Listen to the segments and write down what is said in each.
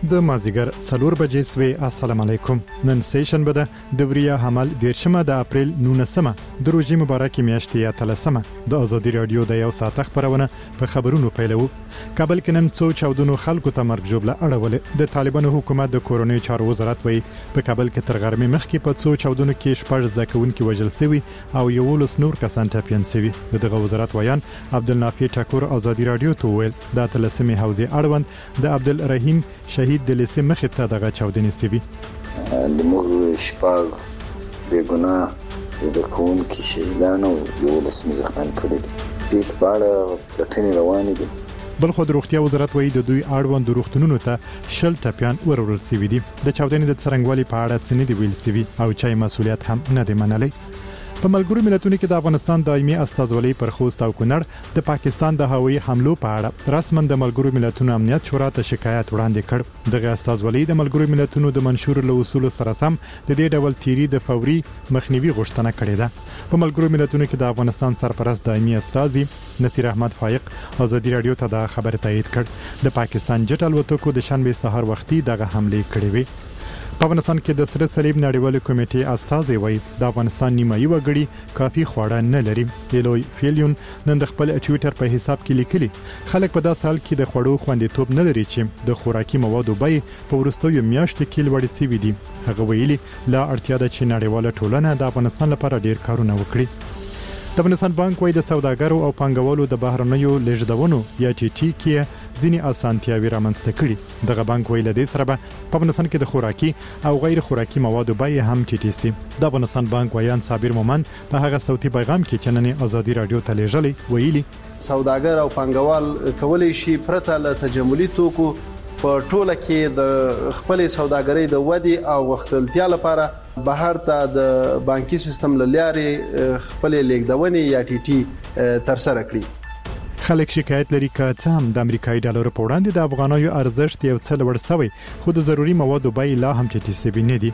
د مازیګر 4 بجې سوي. السلام علیکم. نن سیشن بده د وریا حمل 13 د اپریل 19مه د روزي مبارکي میاشتې یا تلسمه د ازادي رادیو د یو ساعت خبرونه په خبرونو پیلو. کابل کې نن څو چاودنو خلکو ته مرګ جوړه اړول. د طالبانو حکومت د کورونی چارو وزارت وی په کابل کې تر غرمې مخکې په څو چاودنو کې شپږ ځدکونکي وژل شوي او یو لس نور کسان ټپيان شوي. دغه وزارت ویان عبدالنافع ټاکور ازادي رادیو ته ویل د تلسمې حوزه اړوند د عبدالرحیم شهید د لیسې مخې ته دغه چاودنې سوي. د موږ شپږ بېګناه د کوم کې شهیدان او یو لس زخمیان کړي دي. پیښ په اړه پلټنې روانې دي. بل خو د روغتیا وزارت وایي د دوی اړوند روغتونونو ته شل ټپيان ورول سوي دي. د چاودنې د څرنګوالي په اړه څه نه دی ویل سوي او چای مسؤلیت هم نه دی منلي. په ملګرو ملتونو کې د افغانستان دایمي استازولۍ پر خوست او کونړ د پاکستان د هوایي حملو په اړه رسماً د ملګرو ملتونو امنیت شورا ته شکایت وړاندې کړ. دغه استازولۍ د ملګرو ملتونو د منشور له اصولو سره سم د دې ډول تیری د فوري مخنیوي غوښتنه کړې ده. په ملګرو ملتونو کې د افغانستان سرپرست دایمي استازي نصیر احمد فایق ازادي رادیو ته د خبر تایید کړ. د پاکستان جټ الوتکو د شنبه سحر وختي دغه حمله کړې وي. په افغانستان کې د سره صلیب نړیوال کمیټې استازي وایي د افغانستان نیمایي وګړي کافي خواړه نه لري. ایلوی فیلیون نن د خپل ټوئیټر په حساب کې لیکلي خلک په داسې حال کې د خوړو خوندیتوب نه لري چې د خوراکي موادو بیې په وروستیو میاشتو کې لوړې شوې دي. هغه ویلي لا اړتیا ده چې نړیواله ټولنه د افغانستان لپاره ډیر کارونه وکړي. د افغانستان بانک وایي د سوداګرو او پانګوالو د بهرنیو لیږدونو یا ټي کې ځینې اسانتیاوي رامنځته کړي. دغه بانک ویل د سره په افغانستان کې د خوراکي او غیر خوراکي موادو بیې هم ټیټې سي. د افغانستان بانک ویان صابر مومن په هغه صوتي پیغام کې چې نن ازادي رادیو ته لیږلي ویلي سوداګر او پانګوال کولای شي پرته له تجملي توکو په ټوله کې د خپل سوداګرۍ د ودی او غښتلتیا لپاره بهر ته د بانکي سیستم لارې خپل لیږدونې یا ټي تر سره کړي. خلک شکایت لري چې هم د امریکایي ډالر په وړاندې د افغانیو ارزښت یو څه لوړ شوی خو د ضروري موادو بیې لا هم ټیټې شوي نه دي.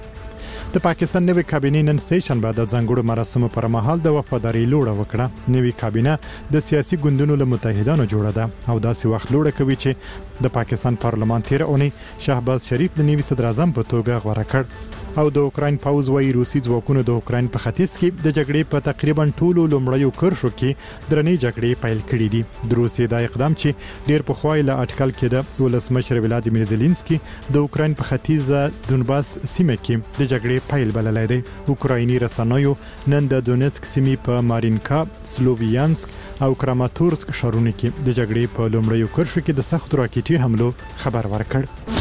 د پاکستان نوې کابینې نن سیشن بعد د ځنګړو مراسمو پر مهال د وفاداری لوړه وکړه. نوې کابینه د سیاسي ګوندونو له متحدانو جوړه ده او داسې وخت لوړه کوي چې د پاکستان پارلمان تیر اونۍ شهباز شریف د نوي صدر اعظم په توګه غوړه کړ. او د اوکراین پاوز وایي روسي ځواکونو د اوکراین په ختیځ کې د جګړې په تقریبا ټولو لومړیو کرښو کې درنې جګړې پیل کړې دي. د روسي د اقدام چې ډیر په خوای له اټکل کې د ولسمشر ولادیمیر زيلنسکي د اوکراین په ختیځ دونباس سیمه کې د جګړې پیل بللی دی. اوکرایني رسنیو نن د دونیتسک سیمې په مارینکا، سلوویانسک او کراماتورسک ښارونو کې د جګړې په لومړیو کرښو کې د سخت راکټي حملو خبر ورکړ.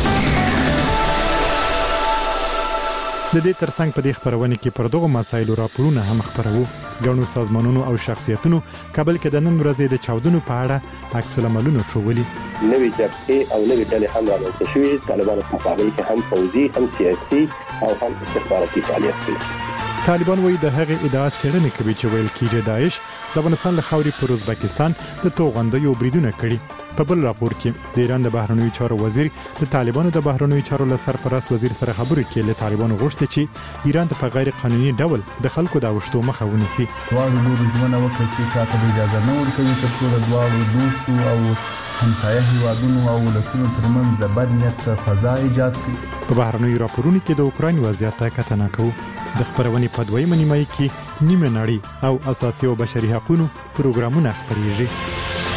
د دې ترڅنګ په دې خبرونه کې پر دغه مسایلو راپورونه هم خبرو. ګڼو سازمانونو او شخصیتونو کابل کې د نن ورځې د چاودنو په اړه عکس العملونه شوولي. نوې جبهې او نوې ډلې هم راغونډې شوې. طالبانو په مقابل کې هم پوځي هم سیاسي او هم استخباراتي فعالیت کوي. طالبان وایي د هغې ادعا څېړنې کوي چې ویل کېږي داعش د افغانستان له خاورې پر ازبکستان د توغندیو بریدونه کړي. په بل راپور کې د ایران د بهرنیو چارو وزیر د طالبانو د بهرنیو چارو له سرپرست وزیر سره خبرې کړې. له طالبانو غوښتي چې ایران ته په غیر قانوني ډول د خلکو د اوښتو مخه ونیسي. دواړو لورو ژمنه وکړه چې چاته اجازه نه ورکوي ترڅو د دواړو دوستو او همسایه هیوادونو او ولسونو ترمنځ د بد نیت فضا ایجاد کړي. په بهرنیو راپورونو کې د اوکراین وضعیت ته کتنه کوو. د خبرونې په دویمه نیمایي کې نیمه نړۍ او اساسي او بشري حقوقو پروګرامونه خبرېږي.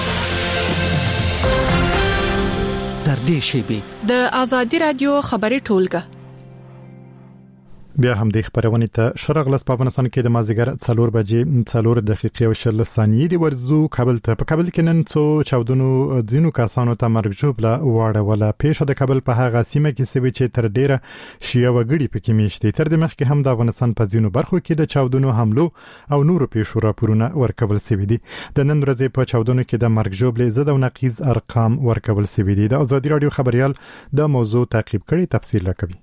تر دې شیبې د ازادي رادیو خبري ټولګه بیا هم د خبرونه ته شرغلس په افغانستان کې د مازیګر 4 بجې 4 دقیقې او 40 ثانیې دی ورزو کابل ته. په کابل کې نن څو چاودنو ځینو کسانو ته مرګ ژوبله واړوله. پیښه د کابل په هغه سیمه کې سوي چې تر ډیره شیعه وګړي پکې میشتي. تر دې مخکې هم د افغانستان په ځینو برخو کې د چاودنو حملو او نورو پیښو راپورونه ورکول سوي دي. د نن ورځې په چاودنو کې د مرګ ژوبلې زده او نقیض ارقام ورکول سوي دي. د ازادي رادیو خبريال د موضوع تعقیب کړي تفصیل راکوي.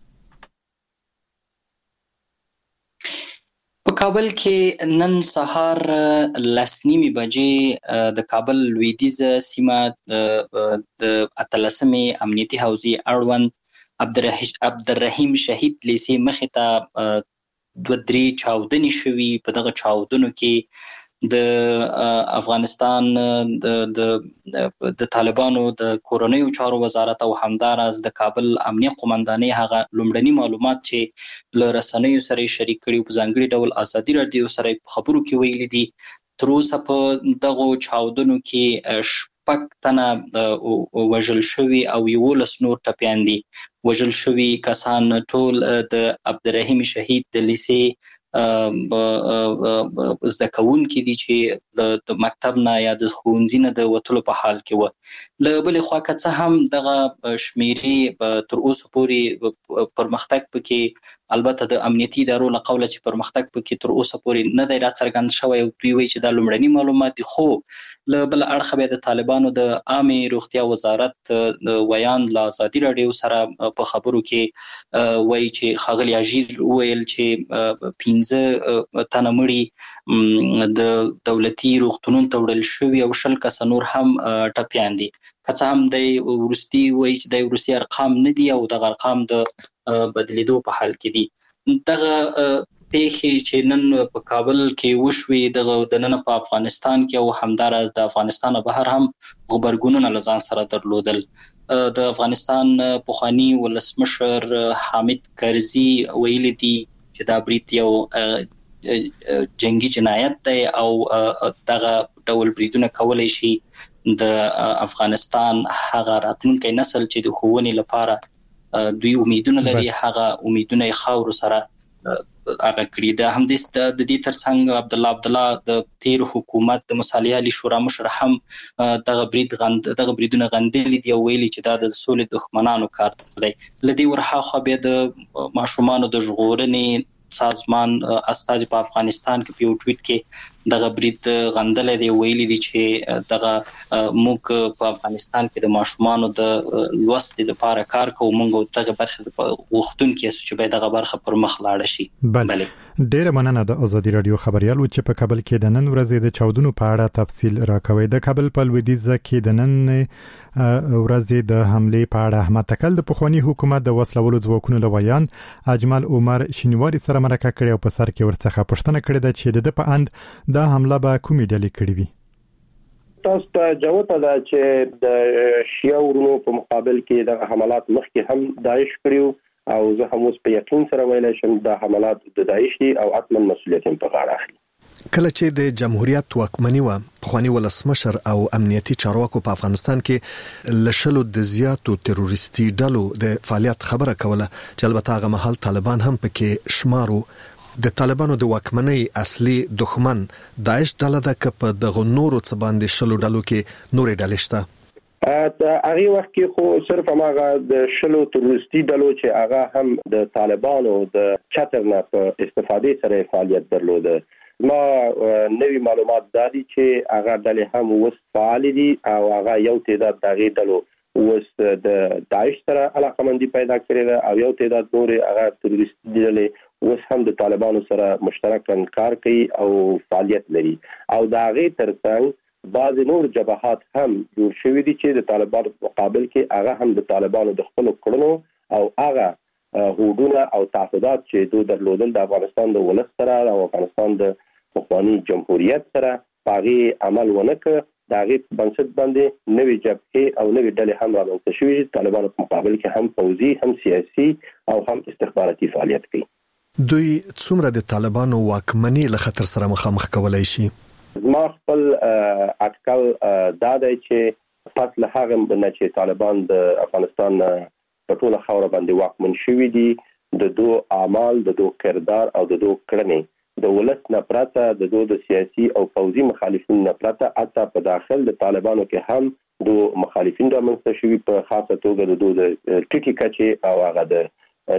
په کابل کې نن سهار 10:30 بجې د کابل لویدیځه سیمه د اتلسمې امنیتي حوزې اړوند عبدالرحیم شهید لیسې مخې ته 2-3 چاودنې شوي. په دغه چاودنو کې د افغانستان د طالبانو د کورنیو چارو وزارت او همدارس د کابل امنیه قومندانۍ هغه لومړني معلومات چې له رسنیو سره شریک کړي په ځانګړي ډول ازادي رادیو سره خبرو کې ویلي دي. تر اوسه په دغه چاودنو کې 6 تنه وژل شوي او 11 نور ټپیان دي. وژل شوي کسان ټول د عبدالرحیم شهید د لیسې زده کوونکي دي چې د مکتب نه یا د ښوونځي نه د وتلو په حال کې و. له بلې خوا که څه هم دغه شمیرې تر اوسه پورې پرمختګ پکې البته د امنیتي ادارو له قوله چې پرمختګ پکې تر اوسه پورې نه دی راڅرګند شوی او دوی وایي چې دا لومړني معلومات دي. خو له بل اړخه بیا د طالبانو د عامې روغتیا وزارت د ویان له ازادي رادیو سره په خبرو کې وایي چې ښاغلي اژیر وویل چې 15 تنه مړي د دولتي روغتونونو ته وړل شوي او 20 کسه نور هم ټپیان دي. که څه هم دی وروستي وایي چې د وروستي ارقام نه دي او دغه ارقام د بدلیدو په حال کې دي. دغه پیښې چې نن په کابل کې وشوي د نن په افغانستان کې او همدارس د افغانستان بهر هم غبرګونونه له ځان سره درلودل. د افغانستان پخوانی ولسمشر حامد کرزي ویلي دي چې دا برید یو جنگي جنایت دی او دغه ډول بریدونه کولای شي د افغانستان هغه راتلونکي نسل چې د ښوونې لپاره دوی امیدونه لري هغه امیدونه یې خاورو سره هغه کړی. د همدې د دې ترڅنګ عبدالله د تیر حکومت د مصالح علي شورا مشر هم دغه بریدونه غندلي دي او ویلي چې دا د سولې دښمنانو کار دی. لدې ورهاخوا بیا د ماشومانو د ژغورنې سازمان استازي په افغانستان کې په یو ټویټ کې دغه برید غندل دي ویلي دي چې دغه موږ په افغانستان کې د ماشومانو د لوست لپاره کار کوو موږ دغه برخه غوښتون کې چې به دغه برخه پر مخ لاړ شي. بله ډیره مننه د ازادي رادیو خبريال چې په کابل کې د نن ورځې د چاودنو په اړه تفصیل راکوي. د کابل په لویدیځ کې د نن ورځې د حمله په اړه احمد تکل د پخوانی حکومت د وسلوالو ځواکونو لویان اجمل عمر شینواری سره مرکه کړې او په سر کې ورڅخه پوښتنه کړې ده چې د په اند دا حمله به کومې ډلې کړې وي. تاسو ته جوته ده چې د شیعه ورونو په مقابل کې د حملات مخکې هم داعش کړیو او زه هم اوس په یقین سره ویلای شم د حملات د داعش دي او حتما مسؤلیت هم په غاړه اخلي. کله چې د جمهوریت واکمني و پخوانی ولسمشر او امنیتي چارواکو په افغانستان کې لشلو د زیاتو تروریستي ډلو د فعالیت خبره کوله چې البته هغه مهال طالبان هم پکې شمارو. د طالبانو د واکمنۍ اصلي دښمن داعش ډله ده که په دغه نورو څه باندې شلو ډلو کې نورې ډلې شته؟ هغه وخت کې خو صرف هغه د شلو تروریستي ډلو چې هغه هم د طالبانو د چتر نه په استفاده سره فعالیت درلوده. ما نوی معلومات دادي چې هغه ډلې هم وس فعال دي او هغه یو تعداد دغه ډلو وس د داعش سره علاقمندي پیدا کړې ده او یو تعداد نور هغه تروریستي ډلې وس هم د طالبانو سره مشترکاً کار کوي او فعالیت لري او دا غي ترڅنګ بعض نور جبهات هم جوړ شوي دي چې د طالبانو په مقابل کې هغه هم د طالبانو د خپل کړنو او هغه هودونه او تعهدات چې دوی درلودل د افغانستان د ولس سره او افغانستان د پخوانی جمهوریت سره باغی عمل ونکړ. دا غي بنسټ باندې نوې جبهه او نوې ډلې هم راغونډې شوې چې طالبانو په مقابل کې هم فوزي هم سیاسي او هم استخباراتي فعالیت کوي. دوی څومره د طالبانو واکمنۍ له خطر سره مخامخ کولای شي؟ ما خپل اټکل دا دی چې پس له هغه نه چې طالبان د افغانستان په ټوله خاوره باندې واکمن شوي دي د دوه اعمال د دوه کردار او د دوه کړنې د ولس نه پراته د دوه د سیاسي او فوزي مخالفین نه پراته اته په داخل د طالبانو کې هم دوه مخالفین رامنځته شوي په خاصه توګه د دوه د ټیټی کچې او هغه د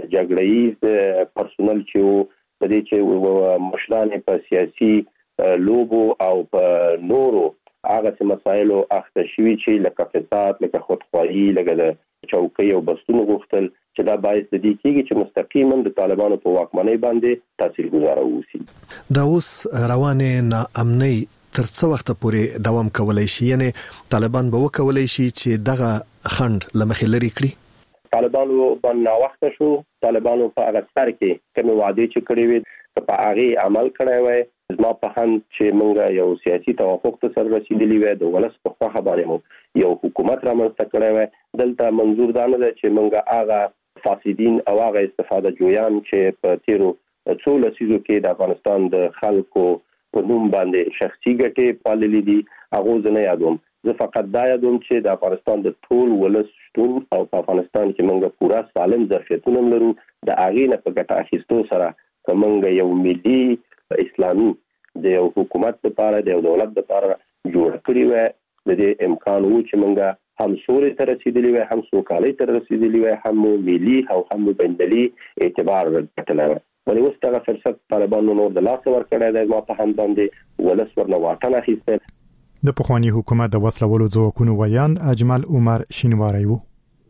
جګړه‌یز پرسونل چې په دې چې مشران په سیاسي لوبو او په نورو هغه مسایلو اخته شوي چې لکه فساد لکه خودخواهی لکه د چوکۍ او بستونو غوښتل چې دا باعث د دې کېږي چې مستقیما د طالبانو په واکمنۍ باندې تاثیرګذار اوسي. دا اوس روانه ناامنۍ تر څو وخت پورې دوام کولای شي؟ یعنی طالبان به وکولای شي چې دغه خند لمخې لري کړي؟ طالبانو باندې وخت شو طالبانو په هغه سر کې کوم وعده چې کړې وي په هغه عمل کړی وای. زما په هند چې موږ یو سیاسي توافق ته سره رسیدلی وای، د ولس په خوا باندې یو حکومت رامنځته کړی وای. دلته منظور دا نه ده چې موږ هغه فاسدین او هغه استفاده جویان چې په تیرو څو لسیزو کې د افغانستان د خلکو په نوم باندې شخصي ګټې پاللې دي هغه زه نه یادوم. زه فقط دا یادوم چې د افغانستان د ټول ولس شتون او په افغانستان کې موږ پورا سالم ظرفیتونه لرو. د هغې نه په ګټه اخیستو سره که موږ یو ملي اسلامي د یو حکومت لپاره د یو دولت لپاره جوړ کړی وای، د دې امکان وو چې موږ هم سولې ته رسیدلی وای، هم سوکالۍ ته رسیدلی وای، هم ملي او هم بین‌المللي اعتبار ګټلی وای. ولې اوس دغه فرصت طالبانو نور د لاسه ورکړی دی، ما په هم باندې ولس ورنه واټن اخیستی. د پخواني حکومت د وسلولو ځواکونو ویاند اجمل عمر شینواری وو.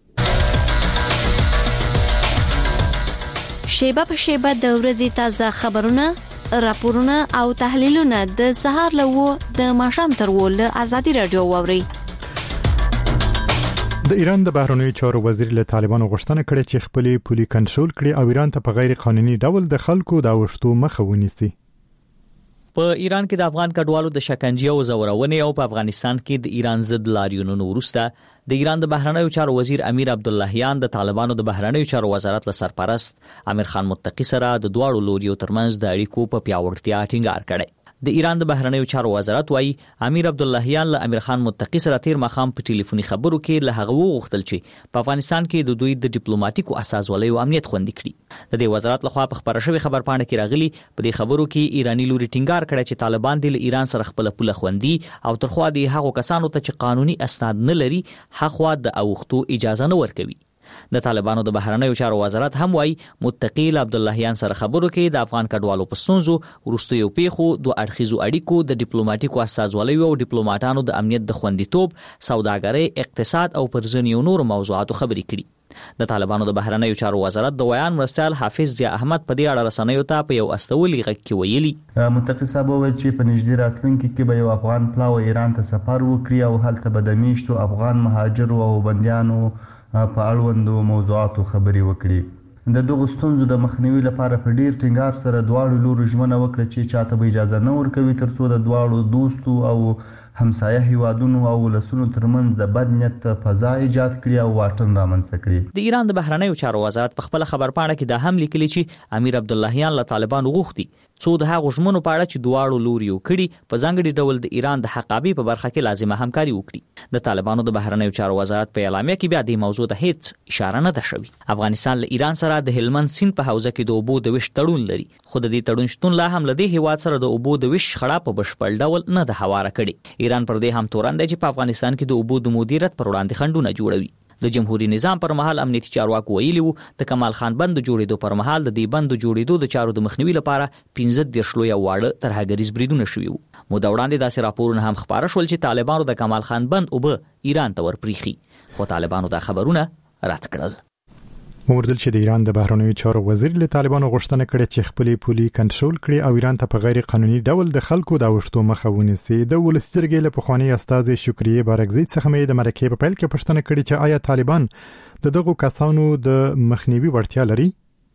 شیبه په شیبه د ورځې تازه خبرونه، راپورونه او تحلیلونه د سهار له د ماښام تر ول ازادي رادیو ووري. د ایران د بهرنیو چارو وزیر له طالبانو غوښتنه کړې چې خپل پولي کنټرول کړي او ایران ته په غیر قانوني ډول د خلکو د اوښتو مخه ونیسي. په ایران کې د افغان کډوالو د شکنجې او زورونې او په افغانستان کې د ایران ضد لاریونونو وروسته د ایران د بهرنیو چارو وزیر امیر عبداللهیان د طالبانو د بهرنیو چارو وزارت له سرپرست امیر خان متقی سره د دواړو لوریو ترمنځ د اړیکو په پیاوړتیا ټینګار کړی. د ایران د بهرنیو چارو وزارت وايي امیر عبداللهیان له امیر خان متقی سره تیر مخام په ټلیفوني خبرو کې له هغه وغوښتل چې په افغانستان کې د دوی د ډیپلوماټیکو اساسوالۍ او امنیت خوندي کړي. د دې وزارت لخوا په خبره شوی خبرپاڼه کې راغلي په دې خبرو کې ایرانی لوري ټینګار کړی چې طالبان د ایران سره خپل پوله خوندي او ترخوا د هغو کسانو ته چې قانوني اسناد نه لري هغه د اوختو اجازه نه ورکوي. د طالبانو د بهرنیو چارو وزارت هم وايي متقی عبداللهیان سره خبرو کې د افغان کډوالو په ستونزو وروستیو پیښو دوه اړخیزو اړیکو د ډیپلوماټیکو اساسوالۍ او ډیپلوماټانو د امنیت د خوندیتوب، سوداګرۍ، اقتصاد او پر ځینو نورو موضوعاتو خبرې کړي. د طالبانو د بهرنیو چارو وزارت د ویان مرستیال حافظ ضیا احمد په دې اړه رسنیو ته په یو استولي غږ کې ویلي متقی صاحب وویل چې په نږدې راتلونکي کې به یو افغان پلاو ایران ته سفر وکړي او هلته به د میشتو افغان مهاجرو او بندیانو په اړوندو موضوعاتو خبرې وکړي. د دغو ستونزو د مخنیوي لپاره په ډیر ټینګار سره دواړو لورو ژمنه وکړه چې چاته به اجازه نه ورکوي ترڅو د دواړو دوستو او همسایه هیوادونو او ولسونو ترمنځ د بد نیت فضا ایجاد کړي او واټن رامنځته کړي. د ایران د بهرنیو چارو وزارت په خپل خبرپاڼه کې دا هم لیکلي چې امیر عبداللهیان له طالبانو غوښتي څو د هغو ژمنو په اړه چې دواړو لوري کړي په ځانګړي ډول د ایران د حقابې په برخه کې لازمه همکاري وکړي. د طالبانو د بهرنیو چارو وزارت په اعلامیه کې بیا د موضوع ته هیڅ اشاره نه ده شوې. افغانستان له ایران سره د هلمند سیند په حوزه کې د اوبو د ویش تړون لري، خو د دې تړون شتون لا هم له دې هیواد سره د اوبو د ویش خړه په بشپړ ډول نه ده هواره کړي. ایران پر دې هم تورن دی چې په افغانستان کې د اوبو د مدیریت پر وړاندې خنډونه جوړوي. د جمهوریت نظام پر مهال امنیتي چارواکو ویلي وو د کمال خان بند جوړېدو پر مهال د دې بند جوړېدو د چارو د مخنیوي لپاره 15 لوی واړه ترهګریز بریدونه شوي وو. موده وړاندې داسې راپورونه هم خبره شول چې طالبانو د کمال خان بند اوبه ایران ته ورپریخي، خو طالبانو دا خبرونه رد کړل. موردل چې د ایران د بهرنیو چارو وزیر له طالبانو غوښتنه کړې چې خپل پولي کنټرول کړي او ایران ته په غیر قانوني ډول د خلکو د اوښتو مخه ونیسي. د ولسجرګې له پخوانی استاد شکریه بارګزی څخه مې د مرکې په پیل کې پوښتنه کړې چې آیا طالبان د دغو کسانو د مخنیوي وړتیا لري؟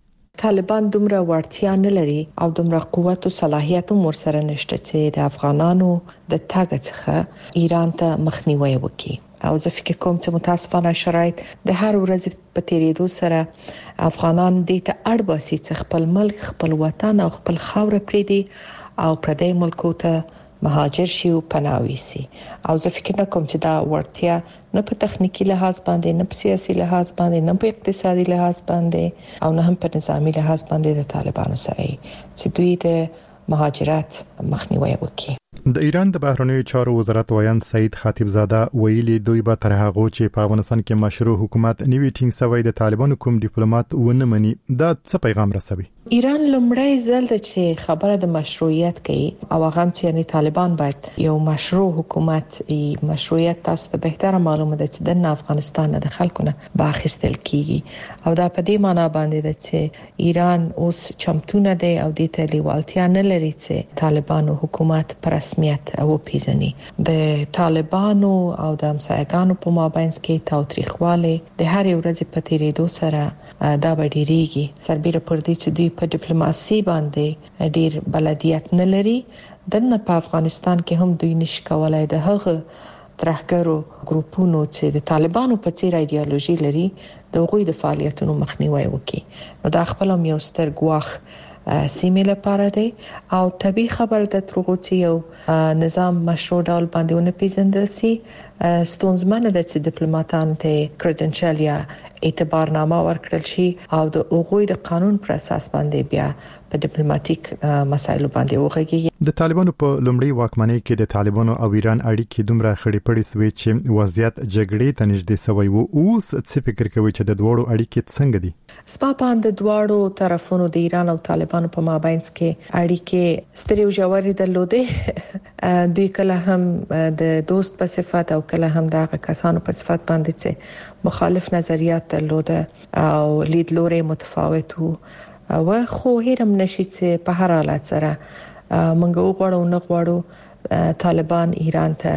طالبان دومره وړتیا نه لري او دومره قوت او صلاحیت هم ورسره نشته چې د افغانانو د تاګ څخه ایران ته مخنیوي وکړي. او زه فکر کوم چې متاسفانه شرایط د هر ورځ په تیریدو سره افغانان دې ته اړ باسي چې خپل ملک، خپل وطن او خپل خاور پریدي او پردي ملکو ته مهاجر شي او پناه ویسي. او زه فکر نه کوم چې دا وړتیا نه په تخنیکی لحاظ باندې، نه په سیاسي لحاظ باندې، نه په اقتصادي لحاظ باندې او نه هم په نظامی لحاظ باندې د طالبانو سره چې دوی د مهاجرت مخنیوي وکړي. د ایران د بهرنیو چارو وزارت ویاند سعید خطیبزاده ویلي دوی به تر هغه چې په افغانستان کې مشروع حکومت نیوي ټینګ سوی د طالبانو کوم ډیپلوماټ ونه مني. دا څه پیغام رسوي؟ ایران لمړی ځل د چې خبره د مشروعیت کوي او هغه چې یعنی طالبان باید یو مشروع حکومت مشروعیت تاسو ته بهتره معلومه ده چې د افغانستان د خلکو نه باخستل کیږي او دا په دې معنی باندې ده چې ایران اوس چمتونه دی او د تلیوالتیا نه لري چې طالبانو حکومت پر رسمیت او پیژني. د طالبانو او د همسایګانو په مابین کې تاوتریخواله د هر ورځ په تیریدو سره دا ډیریږي. سربېره پر دې چې دوی په ډیپلوماسي باندې ډیر بلدیت نه لري دنه په افغانستان کې هم دوی نشي کولای د هغه ترهګرو ګروپونو چې د طالبانو په څیر ایدئولوژي لري د غوي د فعالیتونو مخنیوي وکړي نو دا خپل یو ستر ګواخ سیمه لپاره دی او طبي خبر د ترغوتی یو نظام مشروع ډول باندې ونه پیژندل سي ستونزمنه د ډیپلوماټان ته کریډنشل یا اعتبارنامه ورکړل شي او د اوغوی د قانون پر اساس باندې بیا په ډیپلوماټیک مسایلو باندې وغږیږي د طالبانو په لومړی واکمنۍ کې د طالبانو او ایران اړیکې دومره خړې پړې سوې چې وضعیت جګړې ته نږدې سوی وو اوس څه فکر کوي چې د دوړو اړیکې څنګه دي سپاپان د دوړو طرفونو د ایران او طالبانو په مابینځ کې اړیکې ستري او جوړې درلودې دوی کله هم د دوست په صفت او کله هم د کسانو په صفت باندې چې مخالف نظریات درلوده او لیدلوري متفاوت وو او خو هیرم نشي چې په هر حالت سره منګو غواړو نه غواړو طالبان ایران ته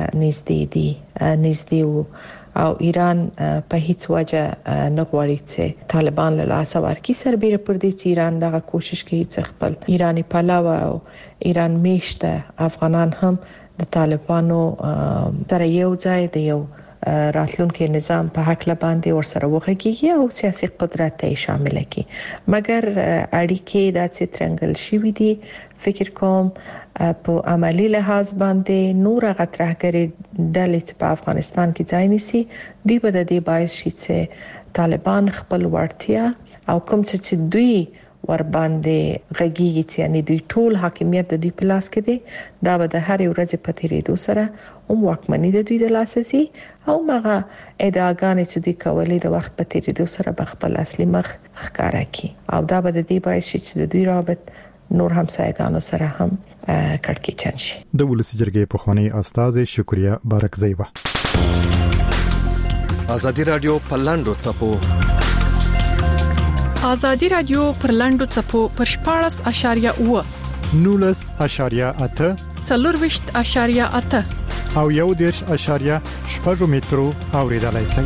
نږدې وو او ایران په هیڅ وجه نه غواړي چې طالبان له لاسه ورکړي سربېره پر دې چې ایران دغه کوشش کوي چې خپل ایرانی پلاو او ایران میشته افغانان هم د طالبانو تر یو ځای د یو راتلونکي نظام په حق لباندې ورسره وغږیږي او سیاسي قدرت ته شامل کړي مګر اړیکې د څترنګل شوې دي فکر کوم په عملی لحاظ باندې نور غترهګری ډلې په افغانستان کې ځای نیسي دی به د دې باعث شي چې طالبان خپل ورتیا او کوم چې دوی ور باندې غږیږي چې یعنی دوی ټول حاکمیت د دې پلاس کې دی دا به د هر ورځ په تیریدو سره هم واکمنۍ د دوی د لاسسي او مغه ادعاګانې چې دوی کولې د وخت په تیریدو سره به خپل اصلي مخ ښکارا کی او دا به د دې باعث شي چې د دوی رابط نور همسایگانو سره هم کړکېچن شي د ولسی جرګې په خوانی استاد شکریا بارکزی و ازادي رادیو پلاندو چپو ازادي رادیو پر لاندو چپو پر 14.9 19.8 څلورويشت.8 او 1.8 مترو اوریدلای شئ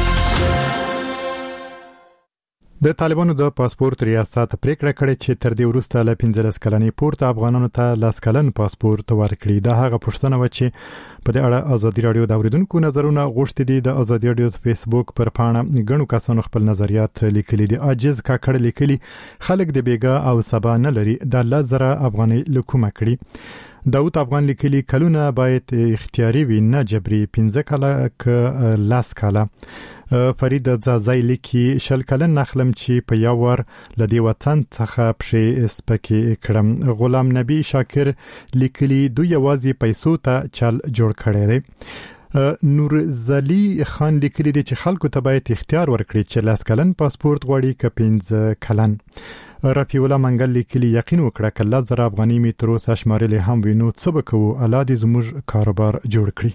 د طالبانو د پاسپورت ریاست پریکړه کړې چې تر دې وروسته ل 15 کلنې پورته افغانانو ته لاس کلن پاسپورت ورکړي دا هغه پښتنه و چې په دې اړه ازادي رادیو د اوریدونکو نظرونه غوښتي دي د ازادي رادیو په فیسبوک پر پاڼه غنو کسانو خپل نظریات لیکلي دي عاجز کاکړ لیکلي خلک د بیګا او سبا نه لري د لزر افغاني لکومه کړي داوود افغان لیکلي کلونه باید اختیاري وي نه جبري 15 کاله ک لاس کاله فرید زازای لیکي شل کلن نخلم چې په یو ور لدی وطن څخه پښې سپکې کړم غلام نبی شاکر لیکلي دوی یوازې پیسو ته چل جوړ کړي دي نور زلی خان لیکلي دي چې خلکو ته باید اختیار ورکړي چې لاس کلن پاسپورت غواړي ک 15 کلن رفیع الله منګل لیکلي یقین وکړه کله زر افغاني مترو سشمارلې هم وینو څه بکو الله دې زموږ کاروبار جوړ کړي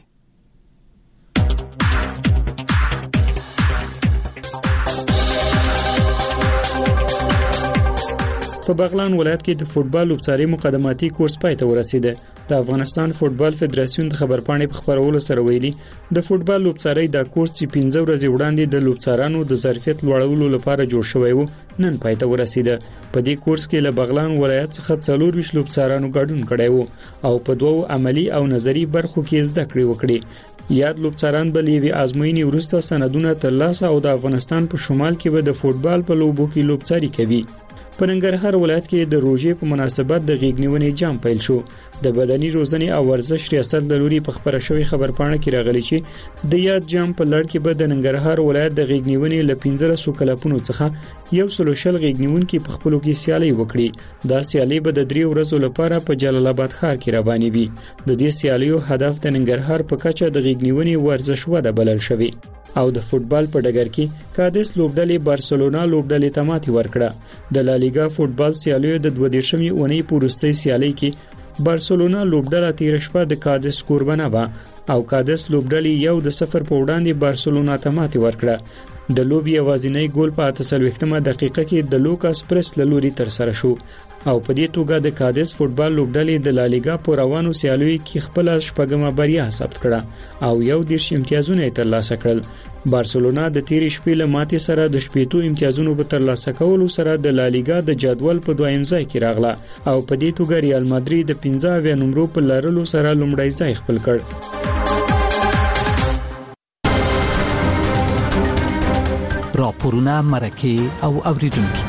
په بغلان ولایت کې د فوتبال لوبڅاري مقدماتي کورس پای ته ورسیده. د افغانستان فوتبال فدراسیون د خبرپاڼې په خبرولو سره ویلي د فوتبال لوبڅاري د کورس چې 15 ورځې وړاندې د لوبڅارانو د ظرفیت لوړولو لپاره جوړ شوی و نن پای ته ورسیده. په دې کورس کې له بغلان ولایت څخه 24 لوبڅارانو ګډون کړی وو او په دوو عملی او نظری برخو کې زده کړې وکړي. یاد لوبڅاران به لیوي ازموینې وروسته سندونه ترلاسه او د افغانستان په شمال کې به د فوتبال په لوبو کې لوبڅاري کوي. په ننګرهار ولایت کې د روژې په مناسبت د غېږنیونې جام پیل شو. د بدني روزنې او ورزش ریاست د لوري په خبره شوی خبرپاڼه کې راغلی چې د یاد جام په لړ کې به د ننګرهار ولایت د غېږنیونې ل 15 کلپونو څخه یو سلوشل غېږنیون کې په خپلو کې سیالي وکړي. دا سیالي به د 3 ورځو لپاره په جلال آباد ښار کې روانې وي. د دې سیالیو هدف د ننګرهار په کچه د غېږنیونې ورزش وده بلل شوی او د فوتبال په ډګر کې کادس لوبډلې بارسلونا لوبډلې ته ماتې ورکړه. د لالیګا فوتبال سیالیو د 22مې اونۍ پورستۍ سیالي کې بارسلونا لوبډله تیر شپه د کادس قربانه و او کادس لوبډلې یو د 0 په وړاندې بارسلونا ته ماتې ورکړه. د لوبي یوازینی ګول په 48مه دقیقه کې د لوکاس پرس لوري تر سره شو او په دې توګه د کادس فوتبال لوبډلې د لالیګا په روانو سیالیو کې خپل شپږمه بریا ثبت کړه او یو دیرش امتیازونه ترلاسه کړل. بارسلونا د تیرې شپې له ماتې سره د 8 امتیازونو په ترلاسه کولو سره د لالیګا د جدول په دویم ځای کې راغله او په دې توګه ریال مادرید د 15 نمبر په لرلو سره لومړی ځای خپل کړ. راپورونه مرکه او اوریدونکو